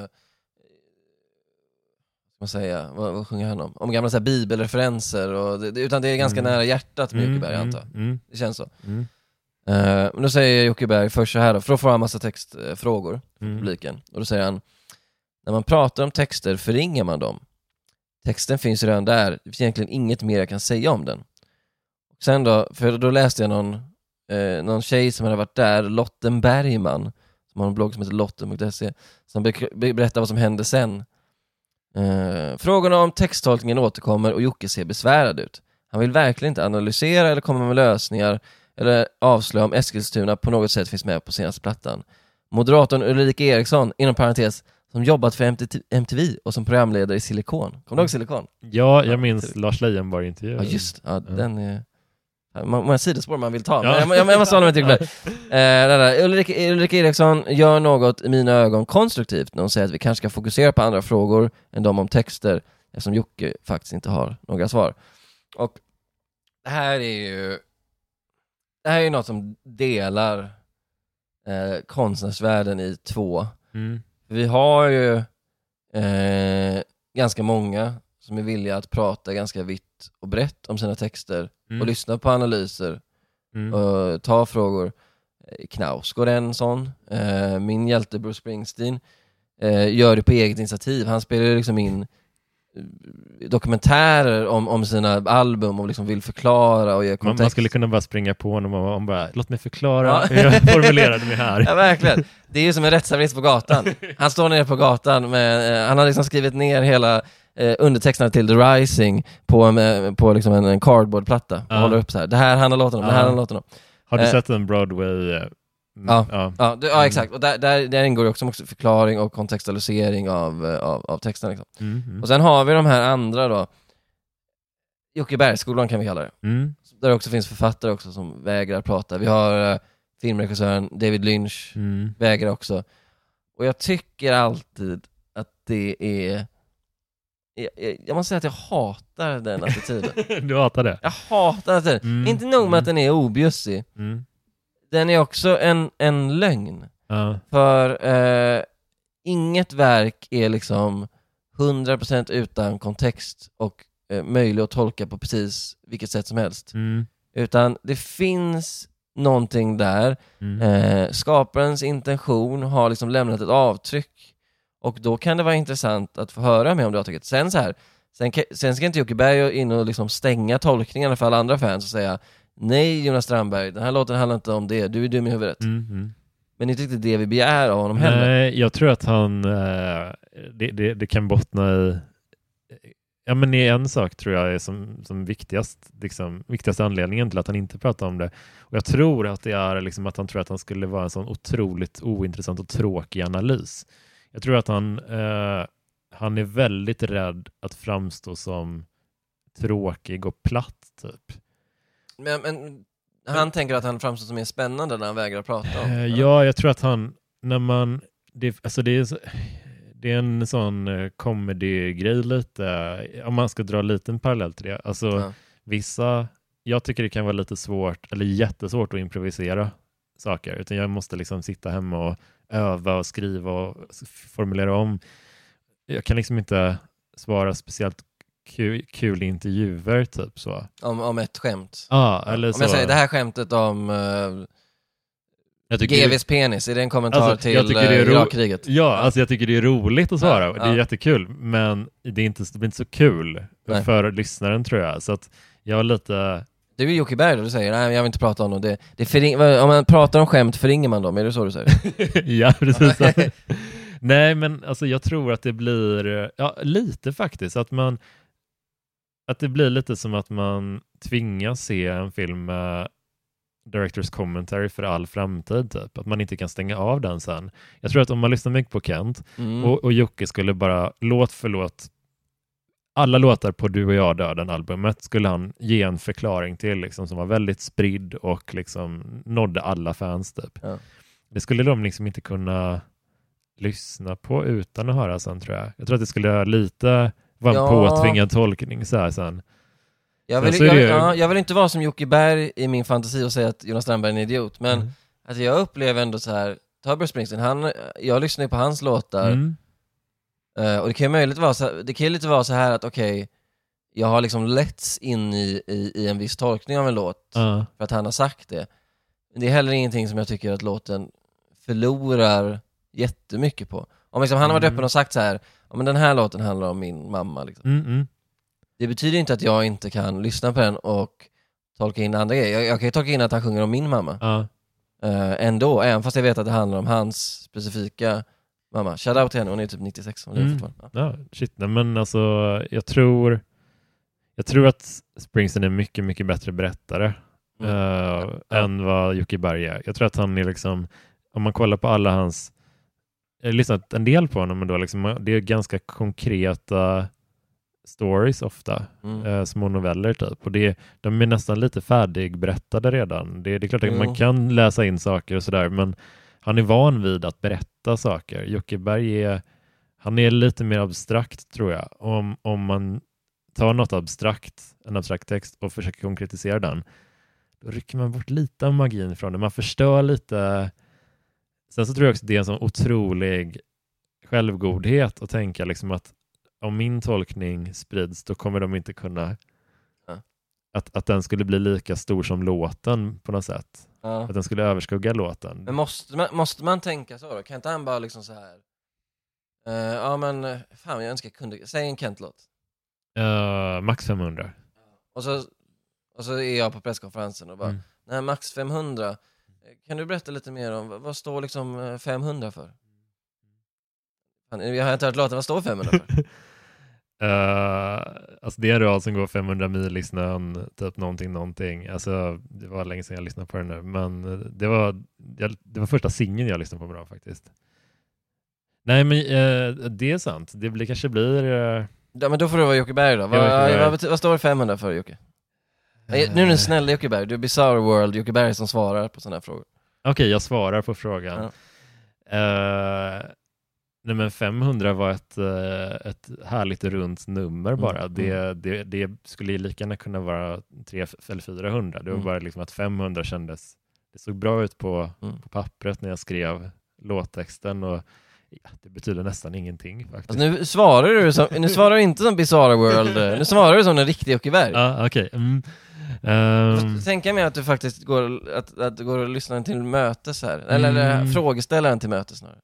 Speaker 2: vad säga, vad, vad sjunger han om? Om gamla så här, bibelreferenser, och det, det- utan det är ganska
Speaker 5: Mm.
Speaker 2: nära hjärtat med Jocke Berg,
Speaker 5: mm,
Speaker 2: antar jag.
Speaker 5: mm,
Speaker 2: Det känns så.
Speaker 5: mm,
Speaker 2: Eh, men då säger Jocke Berg först så här då, för då får han massa textfrågor från
Speaker 5: mm.
Speaker 2: publiken. Och då säger han: när man pratar om texter förringar man dem. Texten finns redan där, det finns egentligen inget mer jag kan säga om den. Och sen då, för då läste jag någon, eh, någon tjej som hade varit där, Lotten Bergman, som har en blogg som heter lotten punkt se, som be- be- berättar vad som hände sen. Eh, frågorna om texttolkningen återkommer och Jocke ser besvärad ut. Han vill verkligen inte analysera eller komma med lösningar eller avslöja om Eskilstuna på något sätt finns med på senaste plattan. Moderatorn Ulrika Eriksson, inom parentes, som jobbat för M T V och som programledare i Silikon. Kommer du ihåg Silikon?
Speaker 5: Ja, jag
Speaker 2: Ja,
Speaker 5: minns
Speaker 2: det-
Speaker 5: Lars Leijonborg-intervjun.
Speaker 2: Ja, just ja,
Speaker 5: Ja.
Speaker 2: den är... Man, många sidospår man vill ta, men
Speaker 5: Ja.
Speaker 2: jag, jag, jag måste hålla mig till det. Eh, där, där. Ulrika, Ulrika Eriksson gör något i mina ögon konstruktivt när hon säger att vi kanske ska fokusera på andra frågor än de om texter, eftersom Jocke faktiskt inte har några svar. Och det här är ju det här är ju något som delar eh, konstnärsvärlden i två.
Speaker 5: Mm.
Speaker 2: Vi har ju eh, ganska många som är villiga att prata ganska vitt och brett om sina texter
Speaker 5: Mm.
Speaker 2: och lyssna på analyser
Speaker 5: Mm.
Speaker 2: och ta frågor. Knausgård är en sån. Eh, min hjälte Bruce Springsteen eh, gör det på eget initiativ. Han spelar liksom in dokumentärer om, om sina album och liksom vill förklara och ge kontext.
Speaker 5: Man, man skulle kunna bara springa på honom och man bara, låt mig förklara
Speaker 2: Ja.
Speaker 5: hur jag formulerade mig här.
Speaker 2: Ja, verkligen. Det är ju som en rättshaverist på gatan. Han står nere på gatan med, eh, han har liksom skrivit ner hela eh, undertexterna till The Rising på, med, på liksom en, en cardboardplatta och
Speaker 5: Ja.
Speaker 2: håller upp så här. Det här handlar låten om, det här
Speaker 5: Ja.
Speaker 2: handlar låten om.
Speaker 5: Har du
Speaker 2: Eh.
Speaker 5: sett en Broadway? eh, mm,
Speaker 2: Ja.
Speaker 5: ja.
Speaker 2: Ja, det, ja exakt. Och där, där, där ingår ju också, också förklaring och kontextualisering av, eh, av, av texten. Liksom.
Speaker 5: Mm, mm.
Speaker 2: Och sen har vi de här andra då. Jocke Bergskolan kan vi kalla det.
Speaker 5: Mm.
Speaker 2: Där också finns författare också som vägrar prata. Vi har uh, filmregissören David Lynch,
Speaker 5: Mm.
Speaker 2: vägrar också. Och jag tycker alltid att det är... Jag, jag, jag måste säga att jag hatar den attityden.
Speaker 5: Du hatar det?
Speaker 2: Jag hatar den attityden.
Speaker 5: Mm.
Speaker 2: Inte nog med
Speaker 5: Mm.
Speaker 2: att den är objussig.
Speaker 5: Mm.
Speaker 2: Den är också en, en lögn.
Speaker 5: Ja.
Speaker 2: För eh, inget verk är liksom hundra procent utan kontext och eh, möjlig att tolka på precis vilket sätt som helst.
Speaker 5: Mm.
Speaker 2: Utan det finns någonting där.
Speaker 5: Mm.
Speaker 2: Eh, skaparens intention har liksom lämnat ett avtryck. Och då kan det vara intressant att få höra mer om det avtrycket. Sen så här, sen, sen ska inte Jocke Berg in och liksom stänga tolkningarna för alla andra fans och säga nej Jonas Strandberg, den här låten handlar inte om det, du är dum i huvudet.
Speaker 5: Mm. Mm.
Speaker 2: Men det är inte riktigt det vi begär av honom heller.
Speaker 5: Nej, jag tror att han eh, det, det, det kan bottna i ja, men det är en sak tror jag är som, som viktigast, liksom, viktigaste anledningen till att han inte pratar om det. Och jag tror att det är liksom att han tror att han skulle vara en sån otroligt ointressant och tråkig analys. Jag tror att han eh, han är väldigt rädd att framstå som tråkig och platt typ.
Speaker 2: Men, men han tänker att han framstår som mer spännande när han vägrar prata om.
Speaker 5: Eh,
Speaker 2: eller?
Speaker 5: ja, jag tror att han när man det, alltså det är så, det är en sån uh, comedy-grej lite, om man ska dra en liten parallell till det. Alltså
Speaker 2: Ja.
Speaker 5: vissa, jag tycker det kan vara lite svårt eller jättesvårt att improvisera saker, utan jag måste liksom sitta hemma och öva och skriva och formulera om. Jag kan liksom inte svara speciellt kul, kul i intervjuer typ så.
Speaker 2: Om, om ett skämt.
Speaker 5: Ja, eller
Speaker 2: Om
Speaker 5: så.
Speaker 2: jag säger det här skämtet om uh,
Speaker 5: Jag tycker
Speaker 2: G V:s penis, är det en kommentar
Speaker 5: Alltså, jag
Speaker 2: till
Speaker 5: tycker det är
Speaker 2: uh,
Speaker 5: ro-
Speaker 2: Irakkriget?
Speaker 5: Ja, alltså jag tycker det är roligt att svara.
Speaker 2: Ja,
Speaker 5: Det är
Speaker 2: ja.
Speaker 5: jättekul, men det, är inte, det blir inte så kul
Speaker 2: Nej.
Speaker 5: för lyssnaren tror jag. Så att jag har lite...
Speaker 2: Du är Jocke Berg då, du säger nej jag vill inte prata om det. det, det förring- om man pratar om skämt förringar man dem, är det så du säger?
Speaker 5: ja, precis. Nej, men alltså jag tror att det blir... Ja, lite faktiskt. Att man... Att det blir lite som att man tvingas se en film med director's commentary för all framtid typ. Att man inte kan stänga av den sen. Jag tror att om man lyssnar mycket på Kent
Speaker 2: Mm.
Speaker 5: och, och Jocke skulle bara låt för låt alla låtar på Du och jag döden albumet skulle han ge en förklaring till liksom, som var väldigt spridd och liksom nådde alla fans typ.
Speaker 2: Ja.
Speaker 5: Det skulle de liksom inte kunna lyssna på utan att höra sen tror jag. Jag tror att det skulle lite vara en
Speaker 2: Ja.
Speaker 5: påtvingad tolkning så här sen.
Speaker 2: Jag vill,
Speaker 5: Sen så är
Speaker 2: jag,
Speaker 5: det ju-
Speaker 2: ja, jag vill inte vara som Jocke Berg i min fantasi och säga att Jonas Strandberg är en idiot, men
Speaker 5: Mm.
Speaker 2: alltså, jag upplever ändå så här. Ta Bruce Springsteen, han, jag lyssnar ju på hans låtar.
Speaker 5: Mm.
Speaker 2: Uh, och det kan ju möjligt vara så, det kan ju lite vara så här att okej, okay, jag har liksom letts in i, i, i en viss tolkning av en låt
Speaker 5: Ja.
Speaker 2: för att han har sagt det. Men det är heller ingenting som jag tycker att låten förlorar jättemycket på. Om liksom han har varit
Speaker 5: Mm.
Speaker 2: öppen och sagt så här, ja, men den här låten handlar om min mamma liksom.
Speaker 5: Mm, mm.
Speaker 2: Det betyder inte att jag inte kan lyssna på den och tolka in andra grejer. Jag, jag kan ju tolka in att han sjunger om min mamma.
Speaker 5: Ja.
Speaker 2: Uh, ändå, även fast jag vet att det handlar om hans specifika mamma. Shoutout till henne, hon är typ nittiosex. Hon lever
Speaker 5: Mm.
Speaker 2: fortfarande.
Speaker 5: Ja, shit. Nej, men alltså jag tror jag tror att Springsteen är mycket, mycket bättre berättare
Speaker 2: Mm.
Speaker 5: uh,
Speaker 2: Ja.
Speaker 5: än vad Jocke Berg är. Jag tror att han är liksom, om man kollar på alla hans, jag har lyssnat en del på honom, men då liksom, det är ganska konkreta stories ofta,
Speaker 2: Mm.
Speaker 5: uh, små noveller typ. Och det, de är nästan lite färdigberättade redan. Det, det är klart att
Speaker 2: Jo.
Speaker 5: man kan läsa in saker och sådär, men han är van vid att berätta saker. Jocke Berg är, han är lite mer abstrakt tror jag. Om, om man tar något abstrakt, en abstrakt text och försöker konkretisera den, då rycker man bort lite av magin från det. Man förstör lite. Sen så tror jag också att det är en sån otrolig självgodhet och tänka liksom att om min tolkning sprids då kommer de inte kunna
Speaker 2: ja.
Speaker 5: att, att den skulle bli lika stor som låten på något sätt.
Speaker 2: Ja.
Speaker 5: Att den skulle överskugga låten.
Speaker 2: Men måste man, måste man tänka så då? Kan inte han bara liksom så här uh, ja men fan jag önskar jag kunde säg en Kent-låt.
Speaker 5: Uh, max femhundra.
Speaker 2: Och så, och så är jag på presskonferensen och bara
Speaker 5: Mm.
Speaker 2: nej max femhundra. Kan du berätta lite mer om vad står liksom femhundra för? Jag har inte hört låten, vad står femhundra för?
Speaker 5: Uh, alltså det är en rad som går femhundra mil i snön, typ någonting, någonting. Alltså det var länge sedan jag lyssnade på den nu, men det var, jag, det var första singeln jag lyssnade på bra faktiskt. Nej men uh, det är sant, det blir, kanske blir... Uh...
Speaker 2: Ja, men då får du vara Jocke Berg då. Vad, vad, vad, vad står femhundra för Jocke? Uh... Nu är den snälla Jocke Berg, du är Bizarre World Jocke Berg som svarar på sådana här frågor.
Speaker 5: Okej, okay, jag svarar på frågan.
Speaker 2: Ja.
Speaker 5: Uh... Nej men femhundra var ett, ett härligt runt nummer bara. Mm. Det, det, det skulle ju lika gärna kunna vara trehundra eller fyrahundra. Det var mm. bara liksom att femhundra kändes... Det såg bra ut på, mm. på pappret när jag skrev låttexten och ja, det betyder nästan ingenting faktiskt.
Speaker 2: Alltså nu svarar du som, nu svarar du inte som Bizarre World. Nu svarar du som en riktig Jocke Berg.
Speaker 5: Ja, okej. Okay. Mm. Um...
Speaker 2: Tänka mig att du faktiskt går, att, att du går och lyssnar till mötes här. Eller, mm. eller frågeställaren till mötes snarare.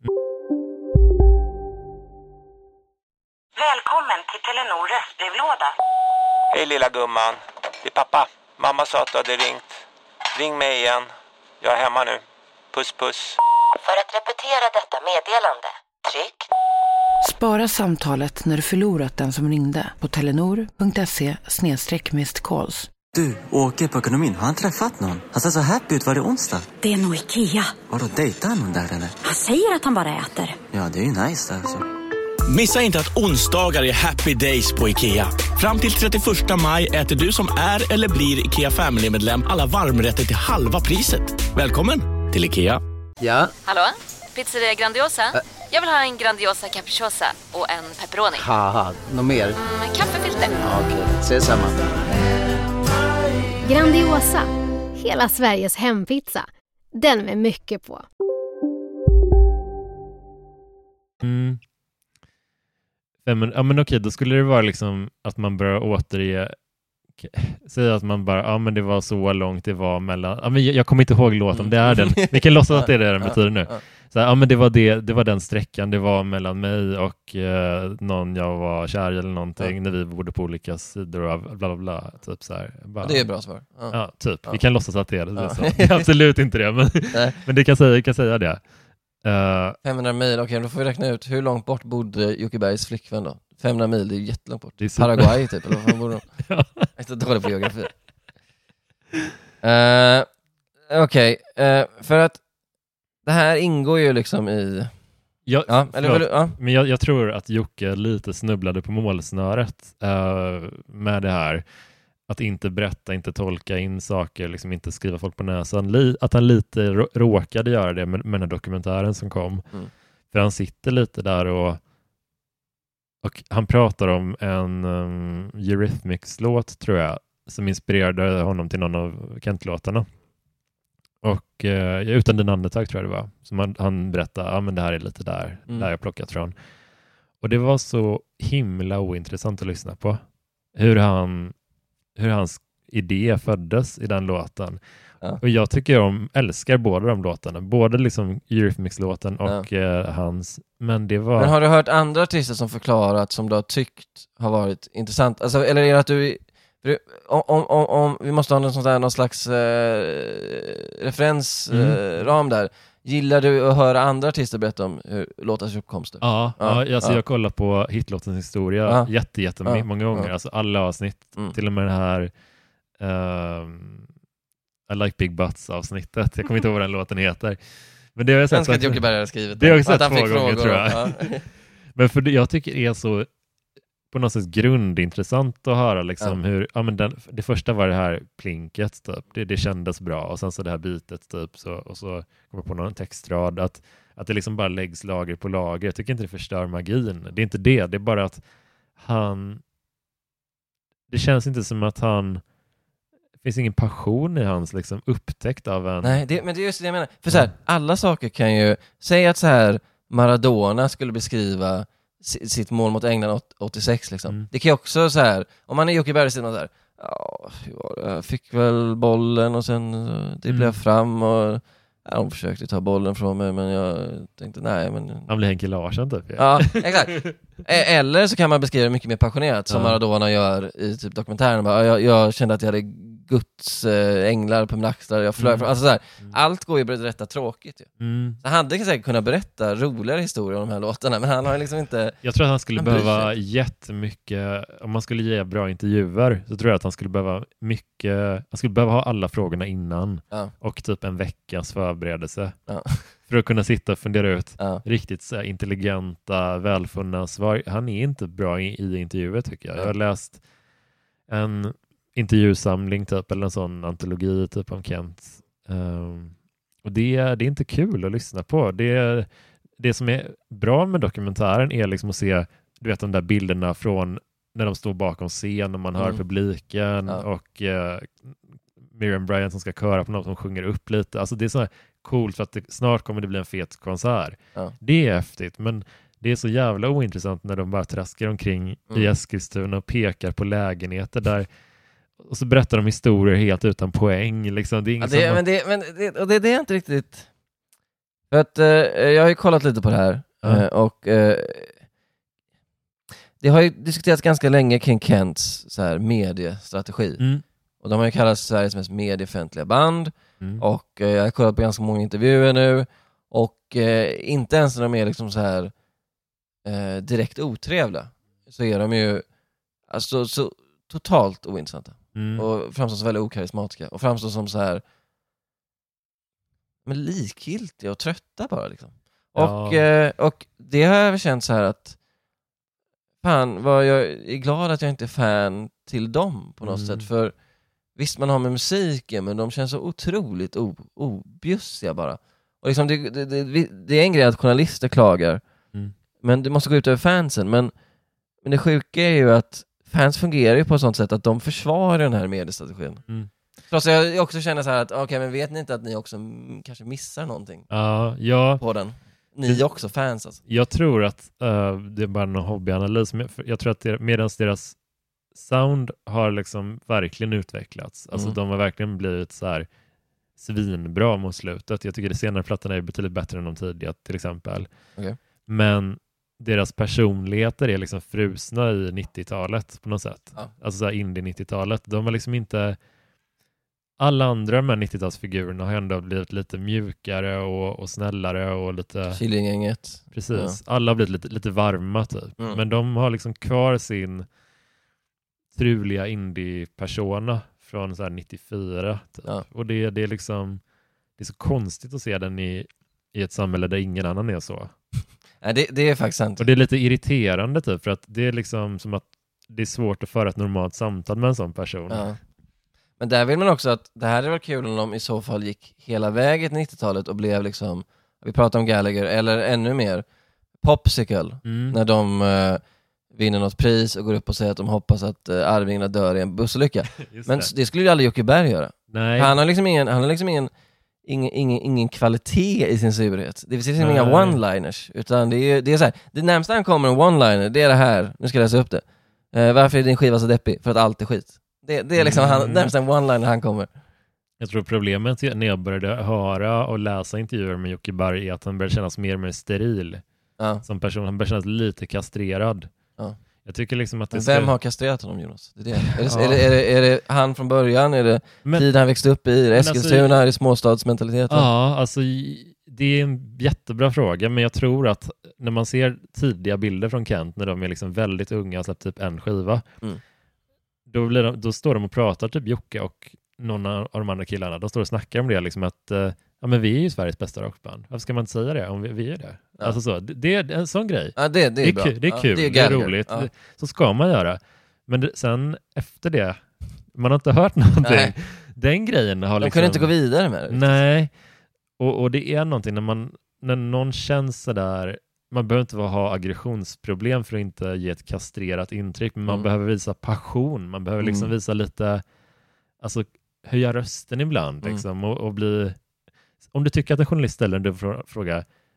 Speaker 6: Välkommen till Telenor röstbrevlåda.
Speaker 7: Hej lilla gumman. Det är pappa. Mamma sa att du hade ringt. Ring mig igen. Jag är hemma nu. Puss puss.
Speaker 6: För att repetera detta meddelande, tryck.
Speaker 4: Spara samtalet när du förlorat den som ringde på telenor.se snedstreck missed calls.
Speaker 8: Du, åker på ekonomin. Har han träffat någon? Han ser så happy ut. Var det onsdag?
Speaker 9: Det är nog Ikea.
Speaker 8: Vadå, dejtar han någon där eller?
Speaker 9: Han säger att han bara äter.
Speaker 8: Ja, det är ju nice alltså.
Speaker 10: Missa inte att onsdagar är happy days på Ikea. Fram till trettioförsta maj äter du som är eller blir Ikea Family-medlem alla varmrätter till halva priset. Välkommen till Ikea.
Speaker 11: Ja?
Speaker 12: Hallå? Pizzeria Grandiosa? Ä Jag vill ha en Grandiosa capriciosa och en pepperoni.
Speaker 11: Haha, något mer?
Speaker 12: Mm, kaffefilter.
Speaker 11: Ja, okej, okay. Ses samma.
Speaker 13: Grandiosa, hela Sveriges hempizza. Den med mycket på.
Speaker 5: Mm. Men, ja men okej, då skulle det vara liksom att man börjar återge säga att man bara, ja men det var så långt det var mellan, ja men jag, jag kommer inte ihåg låten, det är den, vi kan låtsas att det är det den betyder nu. Så ja men det var det, det var den sträckan det var mellan mig och eh, någon jag var kär eller någonting, ja. När vi bodde på olika sidor av bla bla bla, typ så här. Bara,
Speaker 2: det är bra svar. Ja,
Speaker 5: ja typ,
Speaker 2: ja.
Speaker 5: Vi kan låtsas att det är det, ja. Det är absolut inte det, men, men det kan säga, kan säga det. Uh,
Speaker 2: femhundra mil, okej, okay, då får vi räkna ut hur långt bort bodde Jocke Bergs flickvän då? femhundra mil, det är jättelångt bort. Det är Paraguay typ, eller vad bor de? Ja. Jag är så dålig på geografi. Uh, okej, okay. uh, för att det här ingår ju liksom i...
Speaker 5: Jag,
Speaker 2: ja, eller
Speaker 5: förlåt,
Speaker 2: ja.
Speaker 5: Men jag, jag tror att Jocke lite snubblade på målsnöret uh, med det här. Att inte berätta, inte tolka in saker, liksom inte skriva folk på näsan. Li- att han lite rå- råkade göra det med, med den här dokumentären som kom. Mm. För han sitter lite där och och han pratar om en um, Eurythmics-låt, tror jag, som inspirerade honom till någon av Kent-låtarna. Och uh, utan din andetag tror jag det var. Som han, han berättade, ja ah, men det här är lite där, mm. där jag plockat från. Och det var så himla ointressant att lyssna på. Hur han hur hans idé föddes i den låten. Ja. Och jag tycker om, älskar båda de låtarna. Både liksom Eurythmics-låten och ja. eh, hans. Men det var...
Speaker 2: Men har du hört andra artister som förklarat som du har tyckt har varit intressant? Alltså, eller är det att du... Om, om, om, om vi måste ha någon, sån där, någon slags eh, referensram mm. eh, där. Gillar du att höra andra artister berätta om hur låtars uppkomster?
Speaker 5: Ja, ja, ja alltså ja. Jag kollar på hitlåtens historia ja. jätte, jätte ja. många gånger. Ja. Alltså alla avsnitt. Mm. Till och med den här um, I Like Big Butts avsnittet. Jag kommer inte ihåg vad den låten heter. Men det har jag sett.
Speaker 2: Svenska att Jocke Berg har skrivit.
Speaker 5: Det har jag sett två gånger frågor, tror jag. Ja. Men för det, jag tycker det är så på något sätt grundintressant att höra liksom ja. hur, ja men den, det första var det här plinket typ, det, det kändes bra och sen så det här bitet typ så, och så kommer på någon textrad att, att det liksom bara läggs lager på lager. Jag tycker inte det förstör magin, det är inte det, det är bara att han, det känns inte som att han, det finns ingen passion i hans liksom upptäckt av en...
Speaker 2: Nej, det, men det är just det jag menar, för så här, alla saker kan ju, säga att så här Maradona skulle beskriva s- sitt mål mot England åt- åttiosex liksom.
Speaker 5: Mm.
Speaker 2: Det kan ju också så här, om man är Jocke Bergsten och så här, ja, jag fick väl bollen och sen det blev
Speaker 5: Mm.
Speaker 2: fram och ja, de försökte ta bollen från mig men jag tänkte nej men...
Speaker 5: Han blir Henke Larsson typ.
Speaker 2: Ja, exakt. E- Eller så kan man beskriva det mycket mer passionerat som
Speaker 5: Ja.
Speaker 2: Maradona gör i typ dokumentären. Bara, jag, jag kände att jag hade Guds äh, änglar på mina axlar, jag flög
Speaker 5: Mm.
Speaker 2: fram. Alltså så här,
Speaker 5: Mm.
Speaker 2: allt går ju att berätta tråkigt ju.
Speaker 5: Mm.
Speaker 2: Så han hade säkert kunnat berätta roligare historier om de här låtarna, men han har liksom inte...
Speaker 5: Jag tror att han skulle
Speaker 2: Han bryr
Speaker 5: behöva
Speaker 2: sig.
Speaker 5: jättemycket, om man skulle ge bra intervjuer så tror jag att han skulle behöva mycket, han skulle behöva ha alla frågorna innan
Speaker 2: Ja.
Speaker 5: och typ en veckas förberedelse
Speaker 2: Ja.
Speaker 5: för att kunna sitta och fundera ut
Speaker 2: Ja.
Speaker 5: riktigt så här intelligenta, välfunna svar. Han är inte bra i, i intervjuer tycker jag. Jag har läst en intervjusamling typ, eller en sån antologi typ om Kent. Um, och det, det är inte kul att lyssna på. Det, det som är bra med dokumentären är liksom att se, du vet, de där bilderna från när de står bakom scen och man hör
Speaker 2: Mm.
Speaker 5: publiken
Speaker 2: Ja.
Speaker 5: och uh, Miriam Bryant som ska köra på något som sjunger upp lite. Alltså det är så här coolt för att det, snart kommer det bli en fet konsert.
Speaker 2: Ja.
Speaker 5: Det är häftigt, men det är så jävla ointressant när de bara traskar omkring
Speaker 2: Mm.
Speaker 5: i Eskilstuna och pekar på lägenheter där och så berättar de historier helt utan poäng. Liksom. Det är
Speaker 2: Ja,
Speaker 5: inget
Speaker 2: det,
Speaker 5: som
Speaker 2: men det, men det, och det, det är inte riktigt... För att eh, jag har ju kollat lite på det här
Speaker 5: Ja.
Speaker 2: eh, och eh, det har ju diskuterats ganska länge kring Kents så här, mediestrategi.
Speaker 5: Mm.
Speaker 2: Och de har ju kallats Sveriges mest mediefientliga band.
Speaker 5: Mm.
Speaker 2: Och eh, jag har kollat på ganska många intervjuer nu. Och eh, inte ens när de är liksom så här eh, direkt otrevliga så är de ju alltså, så totalt ointressanta.
Speaker 5: Mm.
Speaker 2: Och framstår som väldigt okarismatiska. Och framstår som så här men likgiltiga och trötta bara liksom.
Speaker 5: Ja.
Speaker 2: Och, eh, och det har jag känt så här att fan, vad jag är glad att jag inte är fan till dem på något
Speaker 5: Mm.
Speaker 2: sätt. För visst, man har med musiken, men de känns så otroligt o- objussiga bara. Och liksom det, det, det, det är en grej att journalister klagar,
Speaker 5: Mm.
Speaker 2: men det måste gå ut över fansen. Men, men det sjuka är ju att fans fungerar ju på ett sånt sätt att de försvarar den här mediestrategin.
Speaker 5: Mm.
Speaker 2: Trots att jag också känner så här att okej, okay, men vet ni inte att ni också mm, kanske missar någonting
Speaker 5: Ja, ja.
Speaker 2: på den? Ni är också fans alltså.
Speaker 5: Jag tror att uh, det är bara en hobbyanalys, men jag tror att det, medans deras sound har liksom verkligen utvecklats. Alltså
Speaker 2: Mm.
Speaker 5: de har verkligen blivit så här svinbra mot slutet. Jag tycker det senare plattorna är betydligt bättre än de tidiga till exempel.
Speaker 2: Okay.
Speaker 5: Men deras personligheter är liksom frusna i nittiotalet på något sätt.
Speaker 2: Ja.
Speaker 5: Alltså så här indie-nittiotalet. De har liksom inte... Alla andra med nittiotalsfigurerna har ändå blivit lite mjukare och, och snällare och lite...
Speaker 2: Killinggänget.
Speaker 5: Precis. Ja. Alla har blivit lite, lite varma typ.
Speaker 2: Mm.
Speaker 5: Men de har liksom kvar sin truliga indie-persona från så här nittiofyra. Typ.
Speaker 2: Ja.
Speaker 5: Och det, det är liksom... Det är så konstigt att se den i, i ett samhälle där ingen annan är så.
Speaker 2: Nej, det, det är faktiskt sant.
Speaker 5: Och det är lite irriterande typ, för att det är liksom som att det är svårt att föra ett normalt samtal med en sån person.
Speaker 2: Ja. Men där vill man också att det här är väl kul om de i så fall gick hela vägen till nittiotalet och blev liksom, vi pratar om Gallagher, eller ännu mer Popsicle,
Speaker 5: Mm.
Speaker 2: när de uh, vinner något pris och går upp och säger att de hoppas att uh, Arvingarna dör i en bussolycka. Men
Speaker 5: det.
Speaker 2: det skulle ju aldrig Jocke Berg göra.
Speaker 5: Nej.
Speaker 2: Han har liksom ingen, han har liksom ingen Ingen, ingen, ingen kvalitet i sin surhet. Det finns liksom inga
Speaker 5: Nej.
Speaker 2: one-liners, utan det är, det är så här, det närmsta han kommer en one-liner, det är det här, nu ska jag läsa upp det. Eh, varför är din skiva så deppig? För att allt är skit. Det, det är liksom
Speaker 5: Mm.
Speaker 2: han, närmsta en one-liner han kommer.
Speaker 5: Jag tror problemet när jag började höra och läsa intervjuer med Jocke Berg är att han började kännas mer och mer steril
Speaker 2: Ja.
Speaker 5: som person. Han började kännas lite kastrerad.
Speaker 2: Ja.
Speaker 5: Jag tycker liksom att det
Speaker 2: Men
Speaker 5: ska...
Speaker 2: vem har kastrerat honom, Jonas? Det är, det. Är, det,
Speaker 5: Ja.
Speaker 2: är, det, är, det, är det han från början? Är det
Speaker 5: Men-
Speaker 2: tiden han växte upp i? Är det
Speaker 5: alltså-
Speaker 2: Eskilstuna? Är det småstadsmentaliteten?
Speaker 5: Ja, alltså det är en jättebra fråga, men jag tror att när man ser tidiga bilder från Kent när de är liksom väldigt unga och släppt typ en skiva,
Speaker 2: Mm.
Speaker 5: då, blir de, då står de och pratar typ Jocke och någon av de andra killarna, de står och snackar om det liksom att eh, ja, men vi är ju Sveriges bästa rockband. Varför ska man inte säga det om vi, vi är det?
Speaker 2: Ja.
Speaker 5: Alltså så, det, det är en sån grej.
Speaker 2: Ja, det, det är,
Speaker 5: Det är,
Speaker 2: bra.
Speaker 5: kul, det är
Speaker 2: Ja,
Speaker 5: kul,
Speaker 2: det är,
Speaker 5: det är
Speaker 2: Gallagher.
Speaker 5: roligt.
Speaker 2: Ja.
Speaker 5: Så ska man göra. Men det, sen efter det, man har inte hört någonting.
Speaker 2: Nej.
Speaker 5: Den grejen har
Speaker 2: De
Speaker 5: liksom...
Speaker 2: kunde inte gå vidare med det.
Speaker 5: Nej, och, och det är någonting när man när någon känns sådär, man behöver inte ha aggressionsproblem för att inte ge ett kastrerat intryck, men man
Speaker 2: Mm.
Speaker 5: behöver visa passion, man behöver liksom
Speaker 2: Mm.
Speaker 5: visa lite, alltså höja rösten ibland
Speaker 2: Mm.
Speaker 5: liksom, och, och bli, om du tycker att en journalist ställer en dum frå- fråga,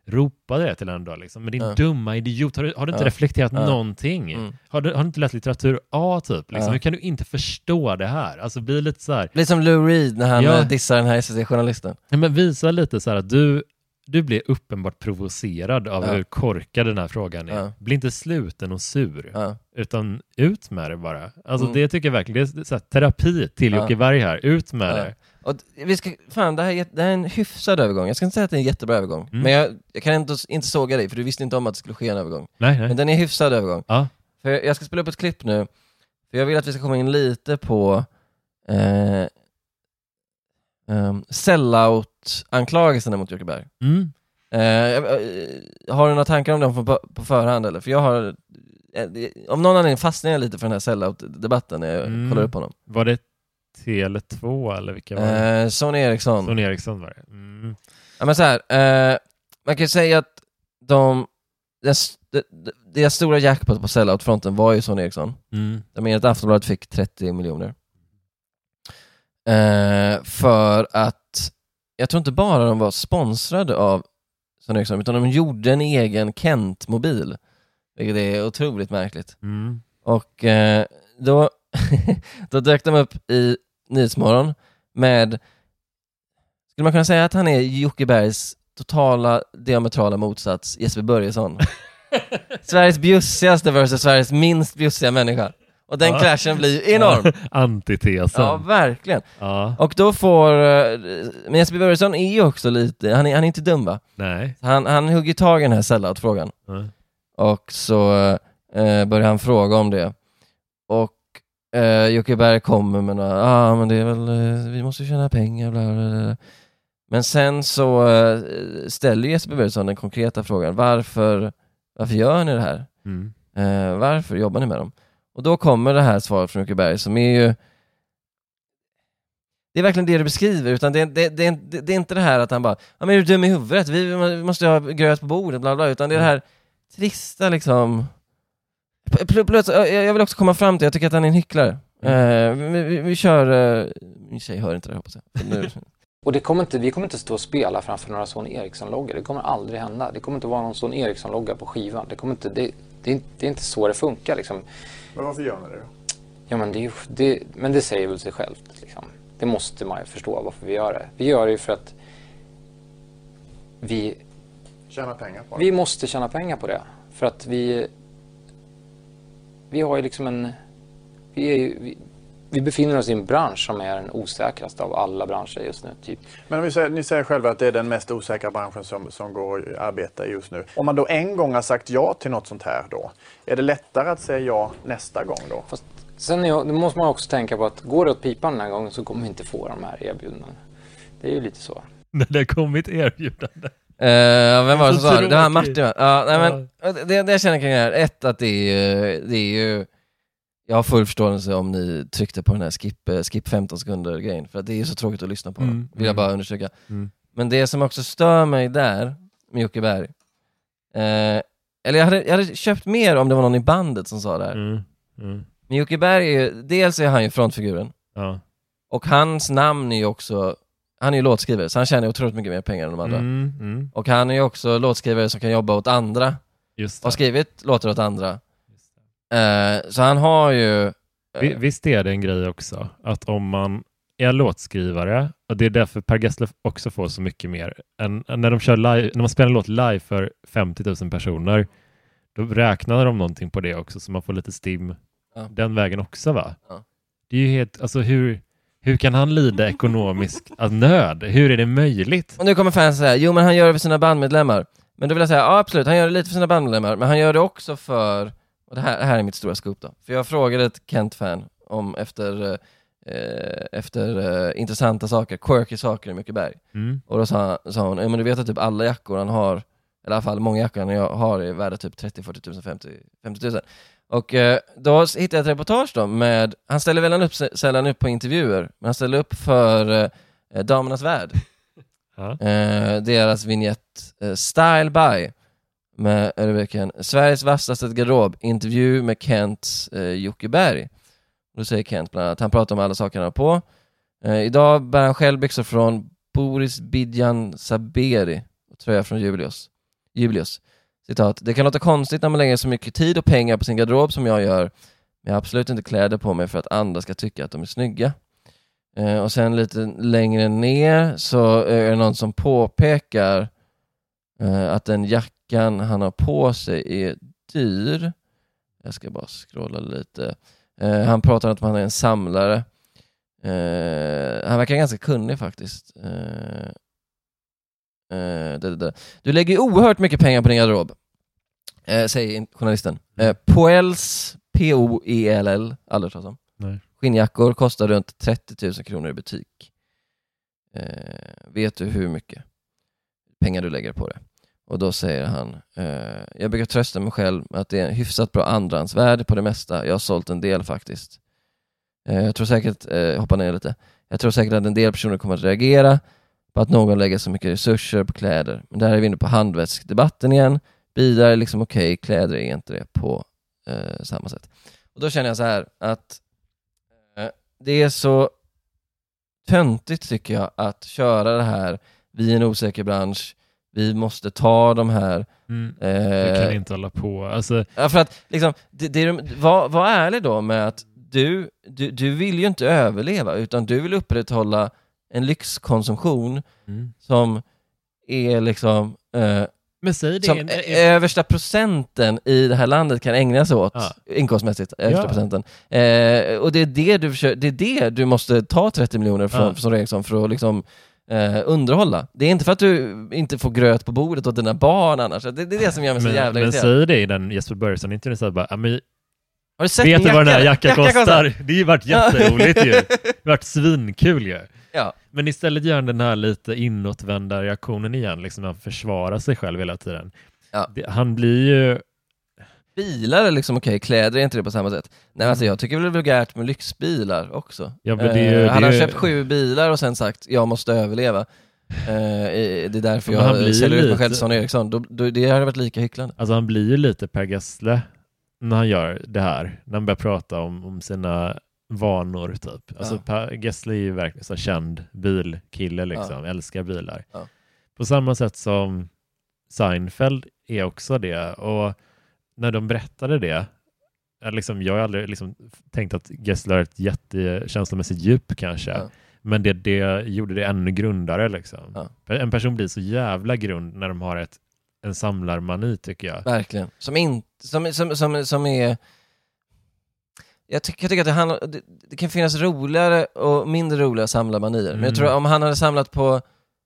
Speaker 5: ropade det till en dag liksom. Men din
Speaker 2: ja.
Speaker 5: dumma idiot, har du, har du inte
Speaker 2: ja.
Speaker 5: reflekterat
Speaker 2: ja.
Speaker 5: någonting? Mm. Har, du, har du inte läst litteratur A typ? Liksom? Ja. Hur kan du inte förstå det här? Alltså bli lite så här...
Speaker 2: Lite som Lou Reed när han
Speaker 5: ja.
Speaker 2: dissar den här S V C-journalisten.
Speaker 5: Ja, men visa lite så här att du, du blir uppenbart provocerad av
Speaker 2: ja.
Speaker 5: hur korkad den här frågan är. Ja. Bli inte sluten och sur.
Speaker 2: Ja.
Speaker 5: Utan ut med det bara. Alltså
Speaker 2: mm.
Speaker 5: det tycker jag verkligen, det är så här, terapi till Jocke ja. Berg här. Ut med ja. det.
Speaker 2: Och vi ska, fan, det här, är, det här är en hyfsad övergång. Jag ska inte säga att det är en jättebra övergång. Mm. Men jag, jag kan inte, inte såga dig, för du visste inte om att det skulle ske en övergång.
Speaker 5: Nej, nej.
Speaker 2: Men den är en hyfsad övergång.
Speaker 5: Ja.
Speaker 2: För jag, jag ska spela upp ett klipp nu. För jag vill att vi ska komma in lite på eh, um, sellout-anklagelserna mot Jocke Berg.
Speaker 5: Mm.
Speaker 2: Eh, har du några tankar om dem på, på förhand? Eller? För jag har... Eh, om någon anledning fastnar jag lite för den här sellout-debatten när jag mm. kollar upp honom.
Speaker 5: Var det Tele två eller vilka var det?
Speaker 2: Eh, Sony Ericsson.
Speaker 5: Sony Ericsson var det. Mm.
Speaker 2: Ja, men så här, eh, man kan ju säga att de deras, deras stora jackpot på sellout-fronten var ju Sony Ericsson.
Speaker 5: Mm.
Speaker 2: Jag menar att Aftonbladet fick trettio miljoner. Eh, för att jag tror inte bara de var sponsrade av Sony Ericsson, utan de gjorde en egen Kent-mobil. Vilket är otroligt märkligt.
Speaker 5: Mm.
Speaker 2: Och eh, då, då dök de upp i Nyhetsmorgon med, skulle man kunna säga att han är Jocke Bergs totala diametrala motsats Jesper Börjesson. Sveriges bjussigaste versus Sveriges minst bjussiga människa. Och den ja. clashen blir enorm.
Speaker 5: Antitesen.
Speaker 2: Ja, verkligen.
Speaker 5: Ja.
Speaker 2: Och då får... Men Jesper Börjesson är ju också lite... Han är, han är inte dum, va?
Speaker 5: Nej.
Speaker 2: Han, han hugger tag i den här sellout-frågan.
Speaker 5: Mm.
Speaker 2: Och så eh, börjar han fråga om det. Och eh, Jocke Berg kommer med några... Ja, ah, men det är väl... Eh, vi måste tjäna pengar, bla bla bla. Men sen så eh, ställer Jesper Börjesson den konkreta frågan. Varför, varför gör ni det här?
Speaker 5: Mm.
Speaker 2: Eh, varför jobbar ni med dem? Och då kommer det här svaret från Jocke Berg som är ju... Det är verkligen det du beskriver, utan det, det, det, det, det är inte det här att han bara ja, men är du dum i huvudet? Vi, vi måste ha gröt på bordet, bla bla, utan det är det här trista liksom... Plus, jag vill också komma fram till, jag tycker att han är en hycklare. Mm. Uh, vi, vi, vi kör... Uh, min tjej hör inte det, hoppas jag. Nu.
Speaker 14: Och det kommer inte, vi kommer inte stå och spela framför några Sony Ericsson-loggar. Det kommer aldrig hända. Det kommer inte vara någon Sony Ericsson-logga på skivan. Det kommer inte... Det, det, är, det är inte så det funkar liksom.
Speaker 15: Men varför gör ni det då?
Speaker 14: Ja, men det, är ju, det, men det säger väl sig självt liksom. Det måste man ju förstå varför vi gör det. Vi gör det ju för att vi...
Speaker 15: Tjäna pengar på det.
Speaker 14: Vi måste tjäna pengar på det. För att vi... Vi har ju liksom en... Vi, är ju, vi, vi befinner oss i en bransch som är den osäkraste av alla branscher just nu. Typ.
Speaker 15: Men om vi säger, ni säger själva att det är den mest osäkra branschen som, som går att arbeta just nu. Om man då en gång har sagt ja till något sånt här då, är det lättare att säga ja nästa gång då?
Speaker 14: Fast sen är, då måste man också tänka på att går det åt pipan den här gången så kommer vi inte få de här erbjudandena. Det är ju lite så.
Speaker 5: När det har kommit erbjudanden.
Speaker 2: Uh, vem var det som sa det? Det var Martin, va? Ja, nej, men det, det jag känner kring det här, ett att det är, det är ju, jag har full förståelse om ni tryckte på den här skip, skip femton sekunder grejen, för att det är så tråkigt att lyssna på, mm, vill jag bara undersöka. Mm. Men det som också stör mig där med Jocke Berg, eh, eller jag hade, jag hade köpt mer om det var någon i bandet som sa det här.
Speaker 5: Mm. Mm.
Speaker 2: Men Jocke Berg är ju, dels är han ju frontfiguren,
Speaker 5: ja. Och
Speaker 2: hans namn är ju också, han är ju låtskrivare, så han tjänar otroligt mycket mer pengar än de andra.
Speaker 5: Mm, mm.
Speaker 2: Och han är ju också låtskrivare som kan jobba åt andra.
Speaker 5: Just det.
Speaker 2: Och har skrivit låtar åt andra. Uh, så han har ju... Uh...
Speaker 5: Visst är det en grej också, att om man är låtskrivare, och det är därför Per Gessle också får så mycket mer, än, än när de kör live, när man spelar en låt live för femtio tusen personer, då räknar de någonting på det också, så man får lite stim ja. den vägen också, va?
Speaker 2: Ja.
Speaker 5: Det är ju helt, alltså hur... Hur kan han lida ekonomisk nöd? Hur är det möjligt?
Speaker 2: Och nu kommer fans säga, jo men han gör det för sina bandmedlemmar. Men då vill jag säga, ja absolut, han gör det lite för sina bandmedlemmar. Men han gör det också för, och det här, det här är mitt stora scoop då. För jag frågade ett Kent-fan om efter, eh, efter eh, intressanta saker, quirky saker i Jocke Berg.
Speaker 5: Mm.
Speaker 2: Och då sa, sa hon, ja men du vet att typ alla jackor han har, eller i alla fall många jackor han har är värda typ trettio, fyrtio tusen, femtio tusen. Och eh, då hittade jag ett reportage då med, han ställer väl upp, sällan upp på intervjuer, men han ställer upp för eh, Damernas Värld.
Speaker 5: Ja.
Speaker 2: eh, deras vignett eh, Style By med rubriken Sveriges vassaste garderob, intervju med Kents eh, Jocke Berg. Då säger Kent bland annat, han pratar om alla saker han har på. Eh, idag bär han själv byxor från Boris Bidjan Saberi och tröja från Julius. Julius. Citat. Det kan låta konstigt när man lägger så mycket tid och pengar på sin garderob som jag gör. Men jag har absolut inte kläder på mig för att andra ska tycka att de är snygga. Eh, och sen lite längre ner så är det någon som påpekar eh, att den jackan han har på sig är dyr. Jag ska bara scrolla lite. Eh, han pratar om att han är en samlare. Eh, han verkar ganska kunnig faktiskt. Eh, eh, det, det. Du lägger oerhört mycket pengar på din garderob. Eh, säger journalisten. Eh, Poels, P O E L L, aldrig talas om.
Speaker 5: Nej.
Speaker 2: Skinnjackor kostar runt trettio tusen kronor i butik. Eh, vet du hur mycket pengar du lägger på det? Och då säger han, eh, jag brukar trösta mig själv att det är en hyfsat bra andrahandsvärde på det mesta. Jag har sålt en del faktiskt. Eh, jag tror säkert, eh, hoppa ner lite. Jag tror säkert att en del personer kommer att reagera på att någon lägger så mycket resurser på kläder. Men där är vi inne på handväskdebatten igen. Bilar är liksom okej, okay, kläder är inte det på eh, samma sätt. Och då känner jag så här att eh, det är så töntigt tycker jag att köra det här. Vi är en osäker bransch. Vi måste ta de här...
Speaker 5: Mm. Eh, det kan inte hålla på. Alltså...
Speaker 2: Ja, för att liksom, det, det, var, var ärlig då med att du, du, du vill ju inte överleva utan du vill upprätthålla en lyxkonsumtion mm. som är liksom... Eh,
Speaker 5: Men säg det
Speaker 2: som
Speaker 5: en,
Speaker 2: en, översta procenten i det här landet kan ägna sig åt ja. inkomstmässigt, översta ja. procenten. Eh, och det är det, du försöker, det är det du måste ta trettio miljoner från, ja. från Eriksson för att liksom eh, underhålla. Det är inte för att du inte får gröt på bordet åt dina barn annars. Det, det är det som gör mig så
Speaker 5: men,
Speaker 2: jävla
Speaker 5: Men säg det i den Jesper Börjesson-intervjun så bara, men,
Speaker 2: har du sett
Speaker 5: vet du vad den här jackan
Speaker 2: jacka
Speaker 5: kostar?
Speaker 2: kostar?
Speaker 5: Det har ju varit jätteroligt ju. Det har varit svinkul ju.
Speaker 2: Ja.
Speaker 5: Men istället gör den här lite inåtvända reaktionen igen, liksom han försvarar sig själv hela tiden.
Speaker 2: Ja.
Speaker 5: Det, han blir ju...
Speaker 2: Bilar är liksom okej, okay, kläder är inte det på samma sätt. Nej, mm. alltså jag tycker det är vulgärt med lyxbilar också.
Speaker 5: Ja, men det är ju,
Speaker 2: eh, han
Speaker 5: det
Speaker 2: har
Speaker 5: är...
Speaker 2: köpt sju bilar och sen sagt, jag måste överleva. Eh, det är därför jag säljer ut mig själv som Eriksson. Då, då, det hade varit lika hycklande.
Speaker 5: Alltså han blir ju lite Per Gessle när han gör det här. När han börjar prata om, om sina vanor typ. Alltså ja. Per Gessle är ju verkligen så känd bilkille liksom. Ja. Älskar bilar. Ja. På samma sätt som Seinfeld är också det. Och när de berättade det, liksom, jag har aldrig liksom tänkt att Gessle har ett jättekänslomässigt djup kanske. Ja. Men det, det gjorde det ännu grundare liksom. Ja. En person blir så jävla grund när de har ett, en samlarmani tycker jag.
Speaker 2: Verkligen. Som, in, som, som, som, som är... Jag tycker, jag tycker att det, handlar, det, det kan finnas roligare och mindre roliga samlarmanier. Mm. Men jag tror om han hade samlat på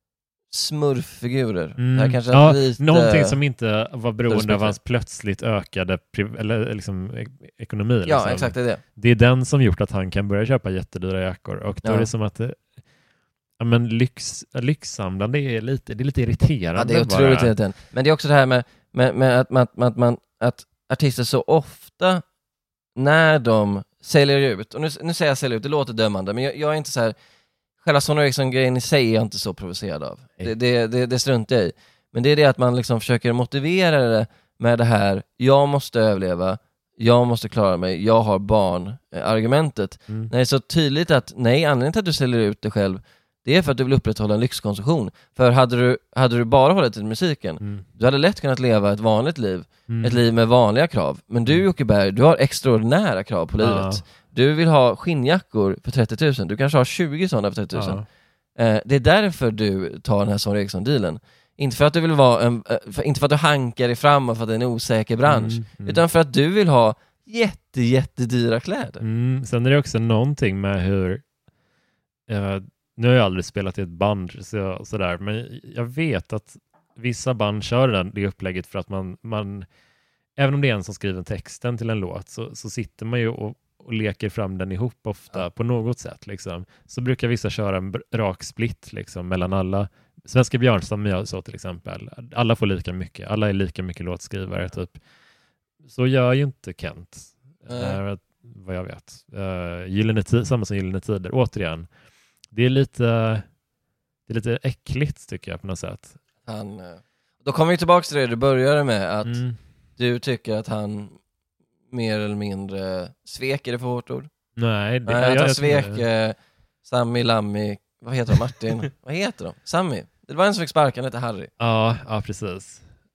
Speaker 2: smurffigurer.
Speaker 5: Mm.
Speaker 2: Det här kanske
Speaker 5: ja,
Speaker 2: lite...
Speaker 5: Någonting som inte var beroende av hans plötsligt ökade priv- eller liksom e- ekonomi.
Speaker 2: Ja,
Speaker 5: liksom.
Speaker 2: exakt det är det.
Speaker 5: Det är den som gjort att han kan börja köpa jättedyra jackor. Och då ja. är det som att det, ja, men lyx, lyxsamlande är lite, det är lite irriterande.
Speaker 2: Ja, det är otroligt irriterande. Men det är också det här med, med, med att, att, att, man, att artister så ofta när de säljer ut, och nu, nu säger jag säljer ut, det låter dömande, men jag, jag är inte så här, själva Sonny Eriksson-grejen i sig är jag inte så provocerad av. Det, det, det, det struntar jag i. Men det är det att man liksom försöker motivera det med det här, jag måste överleva, jag måste klara mig, jag har barn, eh, argumentet. Mm. När det är så tydligt att nej, anledningen till att du säljer ut dig själv, det är för att du vill upprätthålla en lyxkonsumtion. För hade du, hade du bara hållit till musiken, mm. du hade lätt kunnat leva ett vanligt liv. Mm. Ett liv med vanliga krav. Men du, Jocke Berg, du har extraordinära krav på livet. Ja. Du vill ha skinnjackor för trettio tusen. Du kanske har tjugo sådana för trettio tusen. Ja. Eh, det är därför du tar den här Sonny Eriksson-dealen. Inte för att du vill vara en, för, inte för att du hankar dig framåt för att det är en osäker bransch. Mm. Mm. Utan för att du vill ha jätte, jättedyra kläder.
Speaker 5: Mm. Sen är det också någonting med hur... Uh, nu har jag aldrig spelat i ett band så, sådär, men jag vet att vissa band kör den, det upplägget för att man, man även om det är en som skriver texten till en låt så, så sitter man ju och, och leker fram den ihop ofta ja. på något sätt liksom. Så brukar vissa köra en rak split liksom, mellan alla. Svenska Björnstam gör så till exempel. Alla får lika mycket, alla är lika mycket låtskrivare typ. Så gör ju inte Kent mm. äh, vad jag vet. Uh, gyllene tid, samma som Gyllene Tider, återigen. Det är lite det är lite äckligt tycker jag på något sätt.
Speaker 2: Han, då kommer vi tillbaka till det du började med att
Speaker 5: mm.
Speaker 2: du tycker att han mer eller mindre sveker det för hårt ord.
Speaker 5: Nej, det,
Speaker 2: Nej
Speaker 5: jag,
Speaker 2: att han
Speaker 5: jag,
Speaker 2: svek
Speaker 5: jag,
Speaker 2: eh, Sammy, Lammy, vad heter de? Martin? Vad heter de? Sammy. Det var en som fick sparkan, hette Harry.
Speaker 5: Ja, ja precis.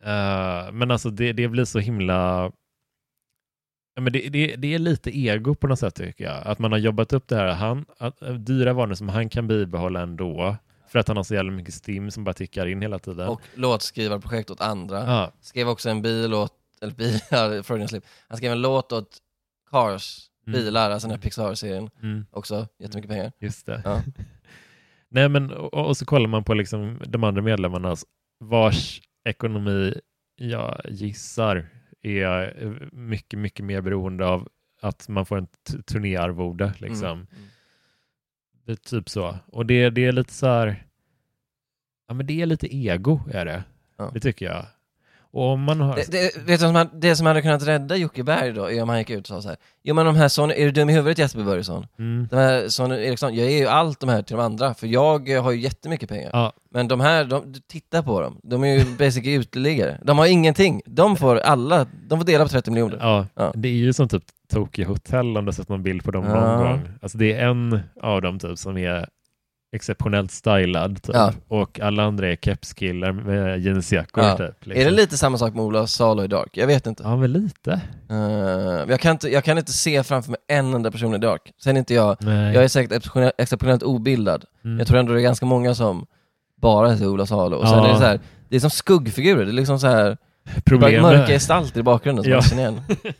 Speaker 5: Uh, men alltså det, det blir så himla... Ja, men det, det, det är lite ego på något sätt tycker jag. Att man har jobbat upp det här. Han, att, dyra vanor som han kan bibehålla ändå. För att han har så jävla mycket stim som bara tickar in hela tiden.
Speaker 2: Och låtskrivarprojekt åt andra.
Speaker 5: Ja.
Speaker 2: Skrev också en bil åt... Eller bilar, Freudian slip. Han skrev en låt åt Cars,
Speaker 5: Mm.
Speaker 2: bilar, alltså den här Pixar-serien.
Speaker 5: Mm.
Speaker 2: Också jättemycket pengar.
Speaker 5: Just det.
Speaker 2: Ja.
Speaker 5: Nej, men och, och så kollar man på liksom de andra medlemmarna vars ekonomi jag gissar är mycket, mycket mer beroende av att man får en t- turnéarvode liksom.
Speaker 2: Mm. Mm.
Speaker 5: Det är typ så. Och det, det är lite så här, ja men det är lite ego är det.
Speaker 2: Ja.
Speaker 5: Det tycker jag. Och om man har...
Speaker 2: det, det, vet du, som hade, det som hade kunnat rädda Jocke Berg då är om han gick ut och sa så här: jo men de här Sonny, är du dum i huvudet Jesper Börjesson?
Speaker 5: Mm.
Speaker 2: De här Sonny Eriksson, jag är ju allt de här till de andra för jag har ju jättemycket pengar.
Speaker 5: Ja.
Speaker 2: Men de här, de, titta på dem. De är ju basically uteliggare. De har ingenting. De får alla, de får dela på trettio miljoner.
Speaker 5: Ja,
Speaker 2: ja.
Speaker 5: Det är ju som typ Tokyo Hotel om du har sett någon bild på dem
Speaker 2: Ja.
Speaker 5: någon gång. Alltså det är en av dem typ som är exceptionellt stylad typ.
Speaker 2: Ja.
Speaker 5: Och alla andra är kepskillar med jeansjackor
Speaker 2: Ja.
Speaker 5: typ. Liksom.
Speaker 2: Är det lite samma sak med Ola Salo i Dark? Jag vet inte.
Speaker 5: Ja, men lite.
Speaker 2: Uh, jag, kan inte jag kan inte se framför mig en enda person i Dark. Sen är inte jag,
Speaker 5: Nej.
Speaker 2: jag är säkert exceptionellt, exceptionellt obildad.
Speaker 5: Mm.
Speaker 2: Jag tror ändå det är ganska många som bara heter Ola Salo. Och sen
Speaker 5: Ja.
Speaker 2: är det så här, det är som skuggfigurer. Det är liksom så här
Speaker 5: Problemet...
Speaker 2: mörka gestalter i bakgrunden som
Speaker 5: Ja.
Speaker 2: man känner igen.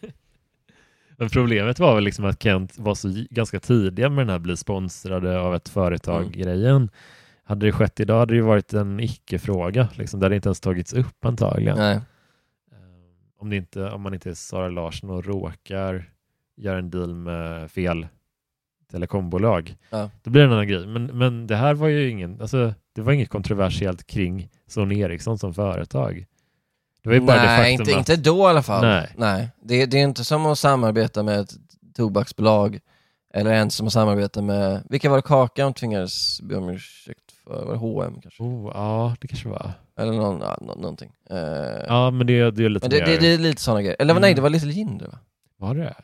Speaker 5: Men problemet var väl liksom att Kent var så ganska tidiga med den här bli sponsrade av ett företag-grejen. Mm. Hade det skett idag hade det ju varit en icke-fråga. Liksom, där det inte ens tagits upp antagligen.
Speaker 2: Nej.
Speaker 5: Om, det inte, om man inte är Sara Larsson och råkar göra en deal med fel telekombolag.
Speaker 2: Ja.
Speaker 5: Då blir det en annan grej. Men, men det här var ju ingen, alltså, det var inget kontroversiellt kring Sony Ericsson som företag. Det var ju bara
Speaker 2: Nej,
Speaker 5: det
Speaker 2: inte,
Speaker 5: faktum att...
Speaker 2: inte då i alla fall.
Speaker 5: Nej.
Speaker 2: Nej. Det, det är inte som att samarbeta med ett tobaksbolag eller ens som att samarbeta med... Vilka var det Kakan tvingades be om ursäkt för? Var det H och M kanske?
Speaker 5: Oh, ja, det kanske var.
Speaker 2: Eller någon, ja, nå- någonting. Uh,
Speaker 5: Ja, men det, det är lite
Speaker 2: men det,
Speaker 5: mer...
Speaker 2: det, det är lite sådana grejer. Eller
Speaker 5: Mm.
Speaker 2: nej, det var Little Jinder va?
Speaker 5: Var det?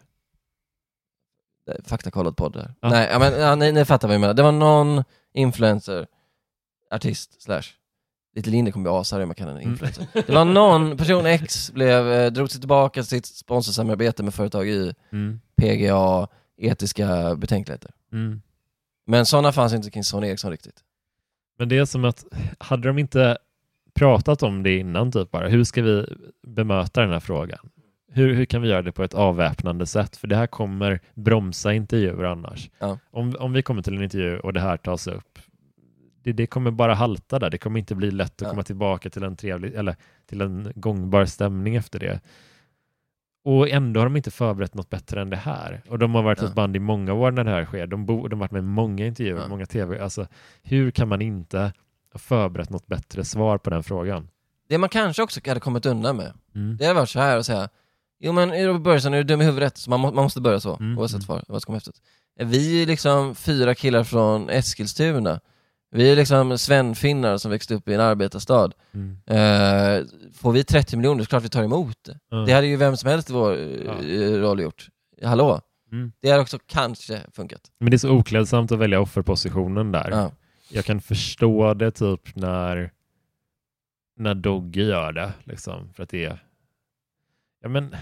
Speaker 2: Faktakollat podd där.
Speaker 5: Ja.
Speaker 2: Nej, ja, men, ja, ni, ni fattar vad jag menar. Det var någon influencer, artist, slash. Little Jinder kommer bli asarg om man kan en influencer. Mm. Det var någon, person X blev, eh, drog sig tillbaka sitt sponsorsamarbete med företag i
Speaker 5: Mm.
Speaker 2: P G A, etiska betänkligheter.
Speaker 5: Mm.
Speaker 2: Men sådana fanns inte kring Sony Ericsson riktigt.
Speaker 5: Men det är som att, hade de inte pratat om det innan typ bara, hur ska vi bemöta den här frågan? Hur, hur kan vi göra det på ett avväpnande sätt? För det här kommer bromsa intervjuer annars.
Speaker 2: Ja.
Speaker 5: Om, om vi kommer till en intervju och det här tas upp, det, det kommer bara halta där. Det kommer inte bli lätt att
Speaker 2: Ja.
Speaker 5: komma tillbaka till en trevlig, eller till en gångbar stämning efter det. Och ändå har de inte förberett något bättre än det här. Och de har varit
Speaker 2: Ja.
Speaker 5: ett band i många år när det här sker. De, bo, de har varit med i många intervjuer,
Speaker 2: Ja.
Speaker 5: många tv. Alltså, hur kan man inte ha förberett något bättre svar på den frågan?
Speaker 2: Det man kanske också hade kommit undan med,
Speaker 5: Mm.
Speaker 2: det hade varit så här och säga: jo men i Robert Börjesson är du dum i huvudet, så man, må, man måste börja så,
Speaker 5: Mm.
Speaker 2: oavsett vad, vad som kommer efter. Vi är liksom fyra killar från Eskilstuna. Vi är liksom svenfinnar som växte upp i en arbetarstad.
Speaker 5: Mm.
Speaker 2: Eh, får vi trettio miljoner så klart vi tar emot det.
Speaker 5: Mm.
Speaker 2: Det hade ju vem som helst i vår
Speaker 5: Ja.
Speaker 2: eh, roll gjort. Hallå?
Speaker 5: Mm.
Speaker 2: Det hade också kanske funkat.
Speaker 5: Men det är så oklädsamt att välja offerpositionen där.
Speaker 2: Ja.
Speaker 5: Jag kan förstå det typ när när Dogge gör det liksom, för att det är ja men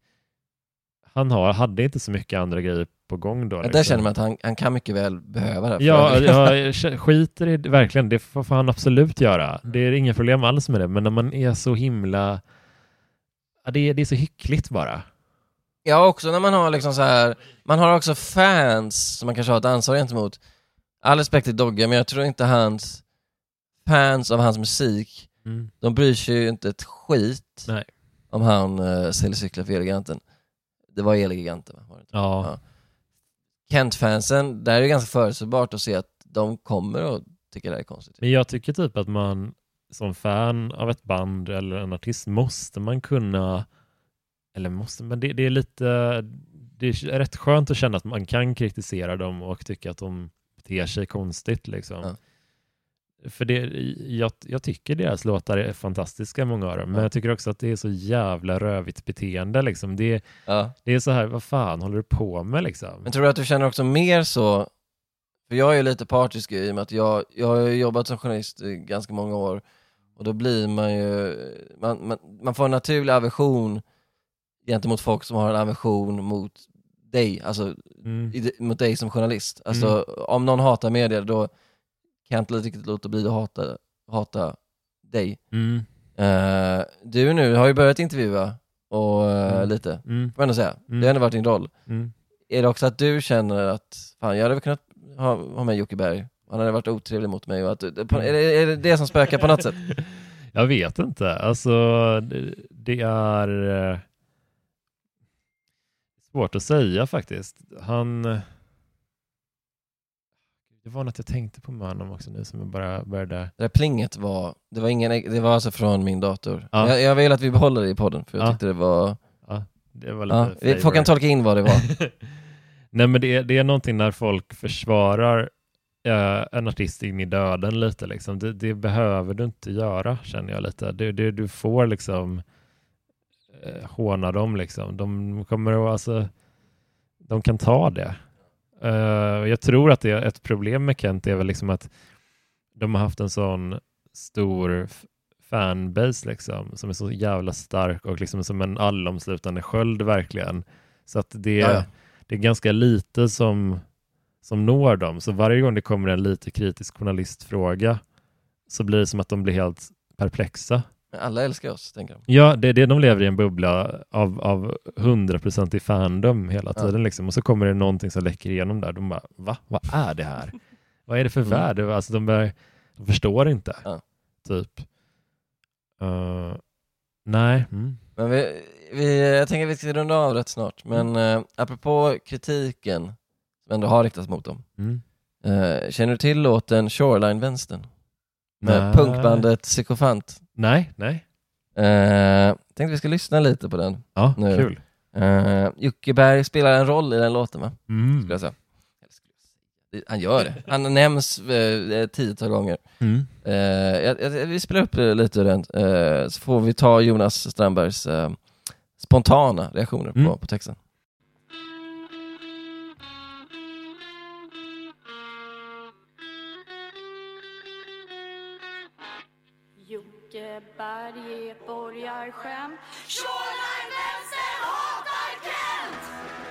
Speaker 5: han har, hade inte så mycket andra grejer på gång då.
Speaker 2: Ja,
Speaker 5: Liksom.
Speaker 2: där känner man att han, han kan mycket väl behöva det.
Speaker 5: Ja, jag skiter i det, verkligen. Det får får han absolut göra. Det är inga problem alls med det. Men när man är så himla... Ja, det, är, det är så hyckligt bara.
Speaker 2: Ja, också när man har liksom så här, man har också fans som man kanske har ett ansvar gentemot. All respekt till Dogge, men jag tror inte hans fans av hans musik,
Speaker 5: Mm.
Speaker 2: de bryr sig ju inte ett skit
Speaker 5: Nej.
Speaker 2: om han uh, säljer cyklar för Elgiganten. Det var Elgiganten, va? Var det inte?
Speaker 5: Ja.
Speaker 2: Ja. Kent-fansen, där är det ganska förutsägbart att se att de kommer att tycka det är konstigt.
Speaker 5: Men jag tycker typ att man som fan av ett band eller en artist måste man kunna, eller måste, men det, det är lite, det är rätt skönt att känna att man kan kritisera dem och tycka att de beter sig konstigt liksom.
Speaker 2: Ja.
Speaker 5: För det, jag, jag tycker deras låtar är fantastiska, många av dem, men
Speaker 2: Ja.
Speaker 5: jag tycker också att det är så jävla rövigt beteende liksom. Det,
Speaker 2: Ja.
Speaker 5: det är så här, vad fan håller du på med liksom?
Speaker 2: Men tror du att du känner också mer så, för jag är ju lite partisk i och med att jag, jag har jobbat som journalist i ganska många år Och då blir man ju, man, man, man får en naturlig aversion gentemot folk som har en aversion mot dig, alltså
Speaker 5: Mm.
Speaker 2: i, mot dig som journalist. Alltså
Speaker 5: Mm.
Speaker 2: om någon hatar medier, då kan jag inte riktigt låta bli att hata, hata dig.
Speaker 5: Mm.
Speaker 2: Uh, du nu har ju börjat intervjua och uh,
Speaker 5: Mm.
Speaker 2: lite,
Speaker 5: Mm.
Speaker 2: får jag ändå säga.
Speaker 5: Mm.
Speaker 2: Det har ändå varit din roll.
Speaker 5: Mm.
Speaker 2: Är det också att du känner att fan, jag hade väl kunnat ha, ha med Jocke Berg? Han hade varit otrevlig mot mig. Och att, är, det, är det det som spökar på något sätt?
Speaker 5: Jag vet inte. Alltså, det, det är eh, svårt att säga faktiskt. Han... Det var något jag tänkte på med honom också nu som jag bara började...
Speaker 2: Det där plinget var, det var ingen, det var alltså från min dator.
Speaker 5: Ja.
Speaker 2: Jag, jag vill att vi behåller det i podden, för jag
Speaker 5: Ja.
Speaker 2: tyckte det var...
Speaker 5: Ja, det var lite
Speaker 2: Ja, folk kan tolka in vad det var.
Speaker 5: Nej, men det är, det är någonting när folk försvarar eh, en artist in i döden lite liksom. Det, det behöver du inte göra, känner jag lite. Det, det, du får liksom eh, håna dem liksom. De kommer att, alltså, de kan ta det. Uh, jag tror att det är ett problem med Kent är väl liksom att de har haft en sån stor f- fanbase liksom, som är så jävla stark och liksom som en allomslutande sköld verkligen. Så att det,
Speaker 2: Jaja.
Speaker 5: det är ganska lite som, som når dem. Så varje gång det kommer en lite kritisk journalistfråga så blir det som att de blir helt perplexa.
Speaker 2: Alla älskar oss, tänker de.
Speaker 5: Ja, det är det, de lever i en bubbla av, av hundra procent i fandom hela tiden.
Speaker 2: Ja.
Speaker 5: Liksom. Och så kommer det någonting som läcker igenom där. De bara, va? Vad är det här? Vad är det för
Speaker 2: Mm.
Speaker 5: värde? Alltså, de, bara, de förstår inte.
Speaker 2: Ja.
Speaker 5: Typ. Uh, nej. Mm.
Speaker 2: Men vi, vi, jag tänker att vi ska runda av rätt snart. Men mm. apropå kritiken som ändå har riktats mot dem.
Speaker 5: Mm.
Speaker 2: Uh, känner du till låten Shoreline-vänstern? Med
Speaker 5: Nej.
Speaker 2: punkbandet Psykofant.
Speaker 5: Nej, nej.
Speaker 2: Uh, tänkte vi ska lyssna lite på den.
Speaker 5: Ja,
Speaker 2: nu.
Speaker 5: kul.
Speaker 2: Uh, Jocke Berg spelar en roll i den låten, va?
Speaker 5: Mm.
Speaker 2: Skulle jag säga. Han gör det. Han nämns uh, tiotal gånger.
Speaker 5: Mm.
Speaker 2: Uh, jag, jag, vi spelar upp uh, lite ur den. Uh, så får vi ta Jonas Strandbergs uh, spontana reaktioner
Speaker 5: Mm.
Speaker 2: på, på texten.
Speaker 16: Jocke Berg är borgarskämt. Shoreline-vänster hatar Kent!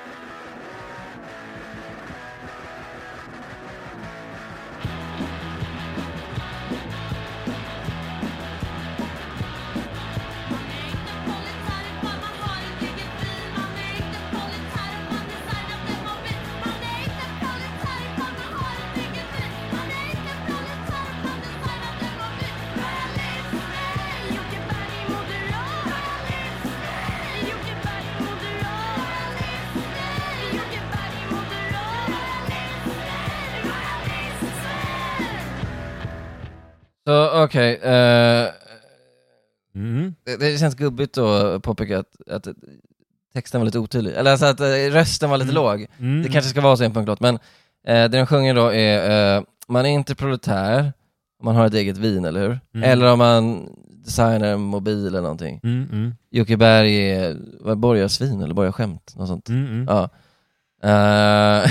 Speaker 2: Så okej, okay, uh,
Speaker 5: mm.
Speaker 2: det, det känns gubbigt då att påpeka att, att texten var lite otydlig. Eller alltså att uh, rösten var lite
Speaker 5: Mm.
Speaker 2: låg.
Speaker 5: Mm.
Speaker 2: Det kanske ska vara så i en punktlåt. Men uh, det de sjunger då är uh, man är inte proletär om man har ett eget vin, eller hur?
Speaker 5: Mm.
Speaker 2: Eller om man designar en mobil eller någonting.
Speaker 5: Mm, mm.
Speaker 2: Jocke Berg är vad, borgarsvin eller borgarskämt, något sånt.
Speaker 5: Mm, mm.
Speaker 2: Ja. Uh,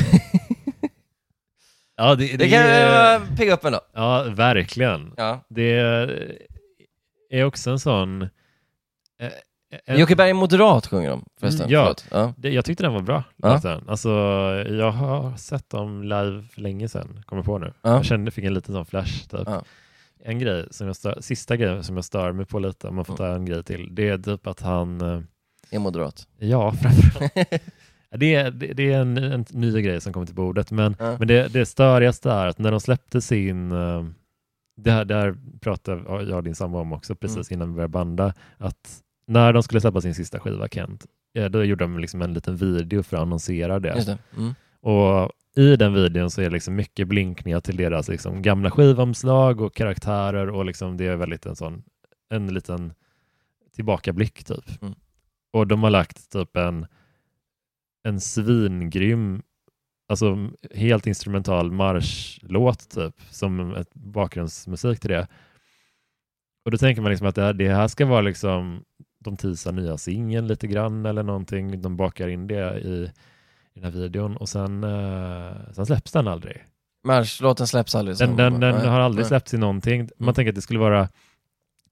Speaker 5: Ja, det, det,
Speaker 2: det kan
Speaker 5: är,
Speaker 2: uh, pigga upp en då.
Speaker 5: Ja, verkligen.
Speaker 2: Ja.
Speaker 5: Det är också en sån... Eh, en,
Speaker 2: Jocke Berg är moderat, sjunger de förresten.
Speaker 5: Mm, ja,
Speaker 2: Förlåt. Ja.
Speaker 5: Det, jag tyckte den var bra.
Speaker 2: Ja.
Speaker 5: Låten. Alltså, jag har sett dem live för länge sedan, kommer på nu.
Speaker 2: Ja.
Speaker 5: Jag kände, fick en liten sån flash. Typ.
Speaker 2: Ja.
Speaker 5: En grej, som jag stör, sista grejen som jag stör mig på lite, om man får ta en grej till, det är typ att han... eh,
Speaker 2: Är moderat.
Speaker 5: Ja, framförallt. Det är, det, det är en, en ny grej som kommer till bordet, men,
Speaker 2: Ja.
Speaker 5: men det, det störigaste är att när de släppte sin, uh, det här, det här pratade jag och din sambo om också precis
Speaker 2: Mm.
Speaker 5: innan vi började banda, att när de skulle släppa sin sista skiva, Kent, ja, då gjorde de liksom en liten video för att annonsera det.
Speaker 2: Just det. Mm.
Speaker 5: Och i den videon så är det liksom mycket blinkningar till deras liksom gamla skivomslag och karaktärer, och liksom det är väldigt en sån, en liten tillbakablick typ.
Speaker 2: Mm.
Speaker 5: Och de har lagt typ en en svingrym, alltså helt instrumental marschlåt typ, som ett bakgrundsmusik till det. Och då tänker man liksom att det här, det här ska vara liksom, de teasar nya singeln lite grann eller någonting, de bakar in det i, i den här videon, och sen, uh, sen släpps den aldrig.
Speaker 2: Marschlåten släpps aldrig.
Speaker 5: Den, den, den
Speaker 2: Nej,
Speaker 5: har aldrig
Speaker 2: nej.
Speaker 5: släppts i någonting. Man
Speaker 2: Mm.
Speaker 5: tänker att det skulle vara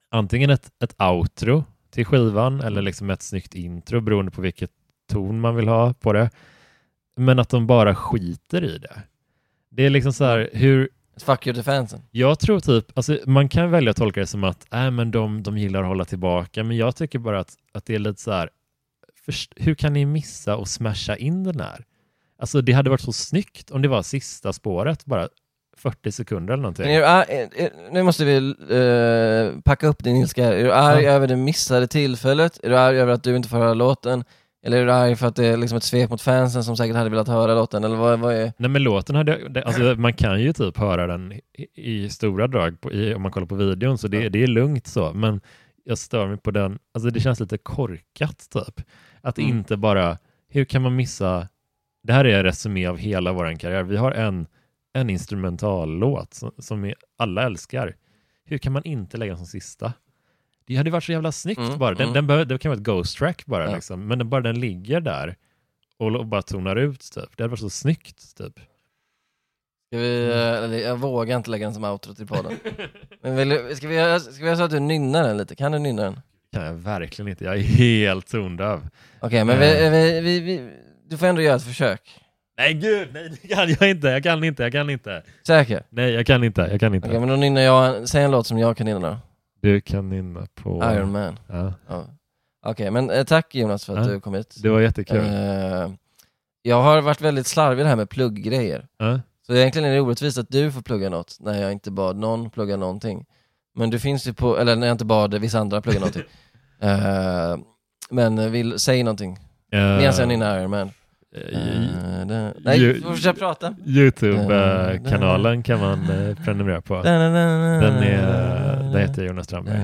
Speaker 5: antingen ett, ett outro till skivan eller liksom ett snyggt intro beroende på vilket ton man vill ha på det. Men att de bara skiter i det. Det är liksom så här, hur...
Speaker 2: Fuck you till fansen.
Speaker 5: Jag tror typ, alltså man kan välja att tolka det som att äh, men de, de gillar att hålla tillbaka, men jag tycker bara att, att det är lite så här, först, hur kan ni missa och smasha in den här? Alltså det hade varit så snyggt om det var sista spåret, bara fyrtio sekunder eller någonting.
Speaker 2: Men är du arg, är, nu måste vi uh, packa upp din ilska. Är du arg ja. över det missade tillfället? Är du arg över att du inte får höra låten? Eller är du arg för att det är liksom ett svek mot fansen som säkert hade velat höra låten? Eller vad, vad är...
Speaker 5: Nej, men låten hade... Det, alltså, man kan ju typ höra den i, i stora drag på, i, om man kollar på videon, så det, det är lugnt så. Men jag stör mig på den... Alltså det känns lite korkat typ. Att mm. inte bara... Hur kan man missa... Det här är en resumé av hela vår karriär. Vi har en, en instrumentallåt som, som vi alla älskar. Hur kan man inte lägga den som sista? Det hade varit så jävla snyggt mm, bara. Den, mm. den behöver, det kan vara ett ghost track bara. Ja. Liksom. Men den, bara den ligger där och, och bara tonar ut typ. Det hade varit så snyggt typ.
Speaker 2: Ska vi, eller, jag vågar inte lägga den som outro till podden. Men vill, ska vi göra ska vi göra så att du nynnar den lite? Kan du nynna den?
Speaker 5: Kan jag verkligen inte. Jag är helt tondöv.
Speaker 2: Okej, okay, men vi, vi, vi, vi, du får ändå göra ett försök.
Speaker 5: Nej gud, nej det kan jag inte. Jag kan inte, jag kan inte.
Speaker 2: Säker?
Speaker 5: Nej, jag kan inte, jag kan inte.
Speaker 2: Okej, okay, men då nynnar jag, säg en låt som jag kan nynna då.
Speaker 5: Du kan nynna på...
Speaker 2: Iron Man.
Speaker 5: Ja.
Speaker 2: Ja. Okej, okay, men eh, tack Jonas för att ja. du kom hit.
Speaker 5: Det var jättekul.
Speaker 2: Eh, jag har varit väldigt slarvig det här med plugggrejer.
Speaker 5: Ja.
Speaker 2: Så egentligen är det orättvist att du får plugga något när jag inte bad någon plugga någonting. Men du finns ju på... Eller när jag inte bad vissa andra plugga någonting. eh, men vill säga någonting. Uh, Medan jag nynnar Iron Man. Uh, det, nej,
Speaker 5: you,
Speaker 2: vi får försöka prata.
Speaker 5: YouTube-kanalen uh, kan man uh, prenumerera på. Den är, uh, den heter Jonas Strandberg.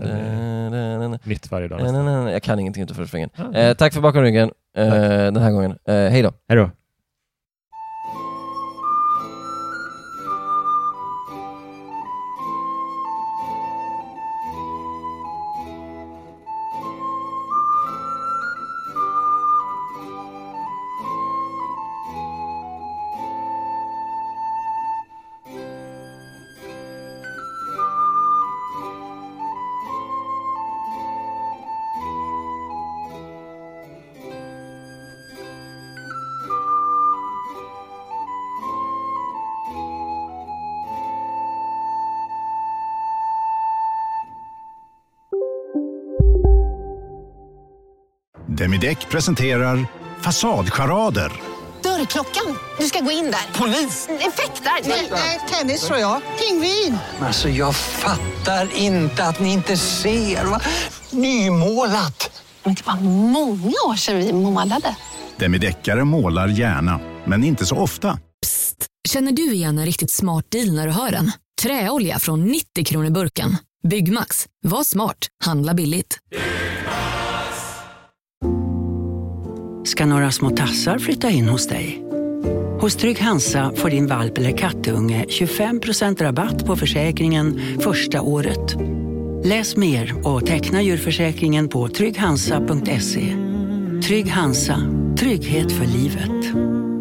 Speaker 5: Uh, nytt varje dag nästan.
Speaker 2: Uh, jag kan ingenting utav första uh, uh, Tack för bakom ryggen uh, den här gången. Uh, hej då.
Speaker 5: Hej då.
Speaker 17: Demideck presenterar Fasadcharader.
Speaker 18: Dörrklockan. Du ska gå in där.
Speaker 19: Polis?
Speaker 18: Effektar?
Speaker 19: Nej, tennis tror jag. Pingvin.
Speaker 20: Alltså jag fattar inte att ni inte ser. Va? Nymålat.
Speaker 18: Men det var många år sedan vi målade.
Speaker 17: Demideckare målar gärna, men inte så ofta.
Speaker 21: Psst. Känner du igen en riktigt smart deal när du hör den? Träolja från nittio kronor burken. Byggmax. Var smart. Handla billigt.
Speaker 22: Ska några små tassar flytta in hos dig? Hos Trygg Hansa får din valp eller kattunge tjugofem procent rabatt på försäkringen första året. Läs mer och teckna djurförsäkringen på trygg hansa punkt se. Trygg Hansa. Trygghet för livet.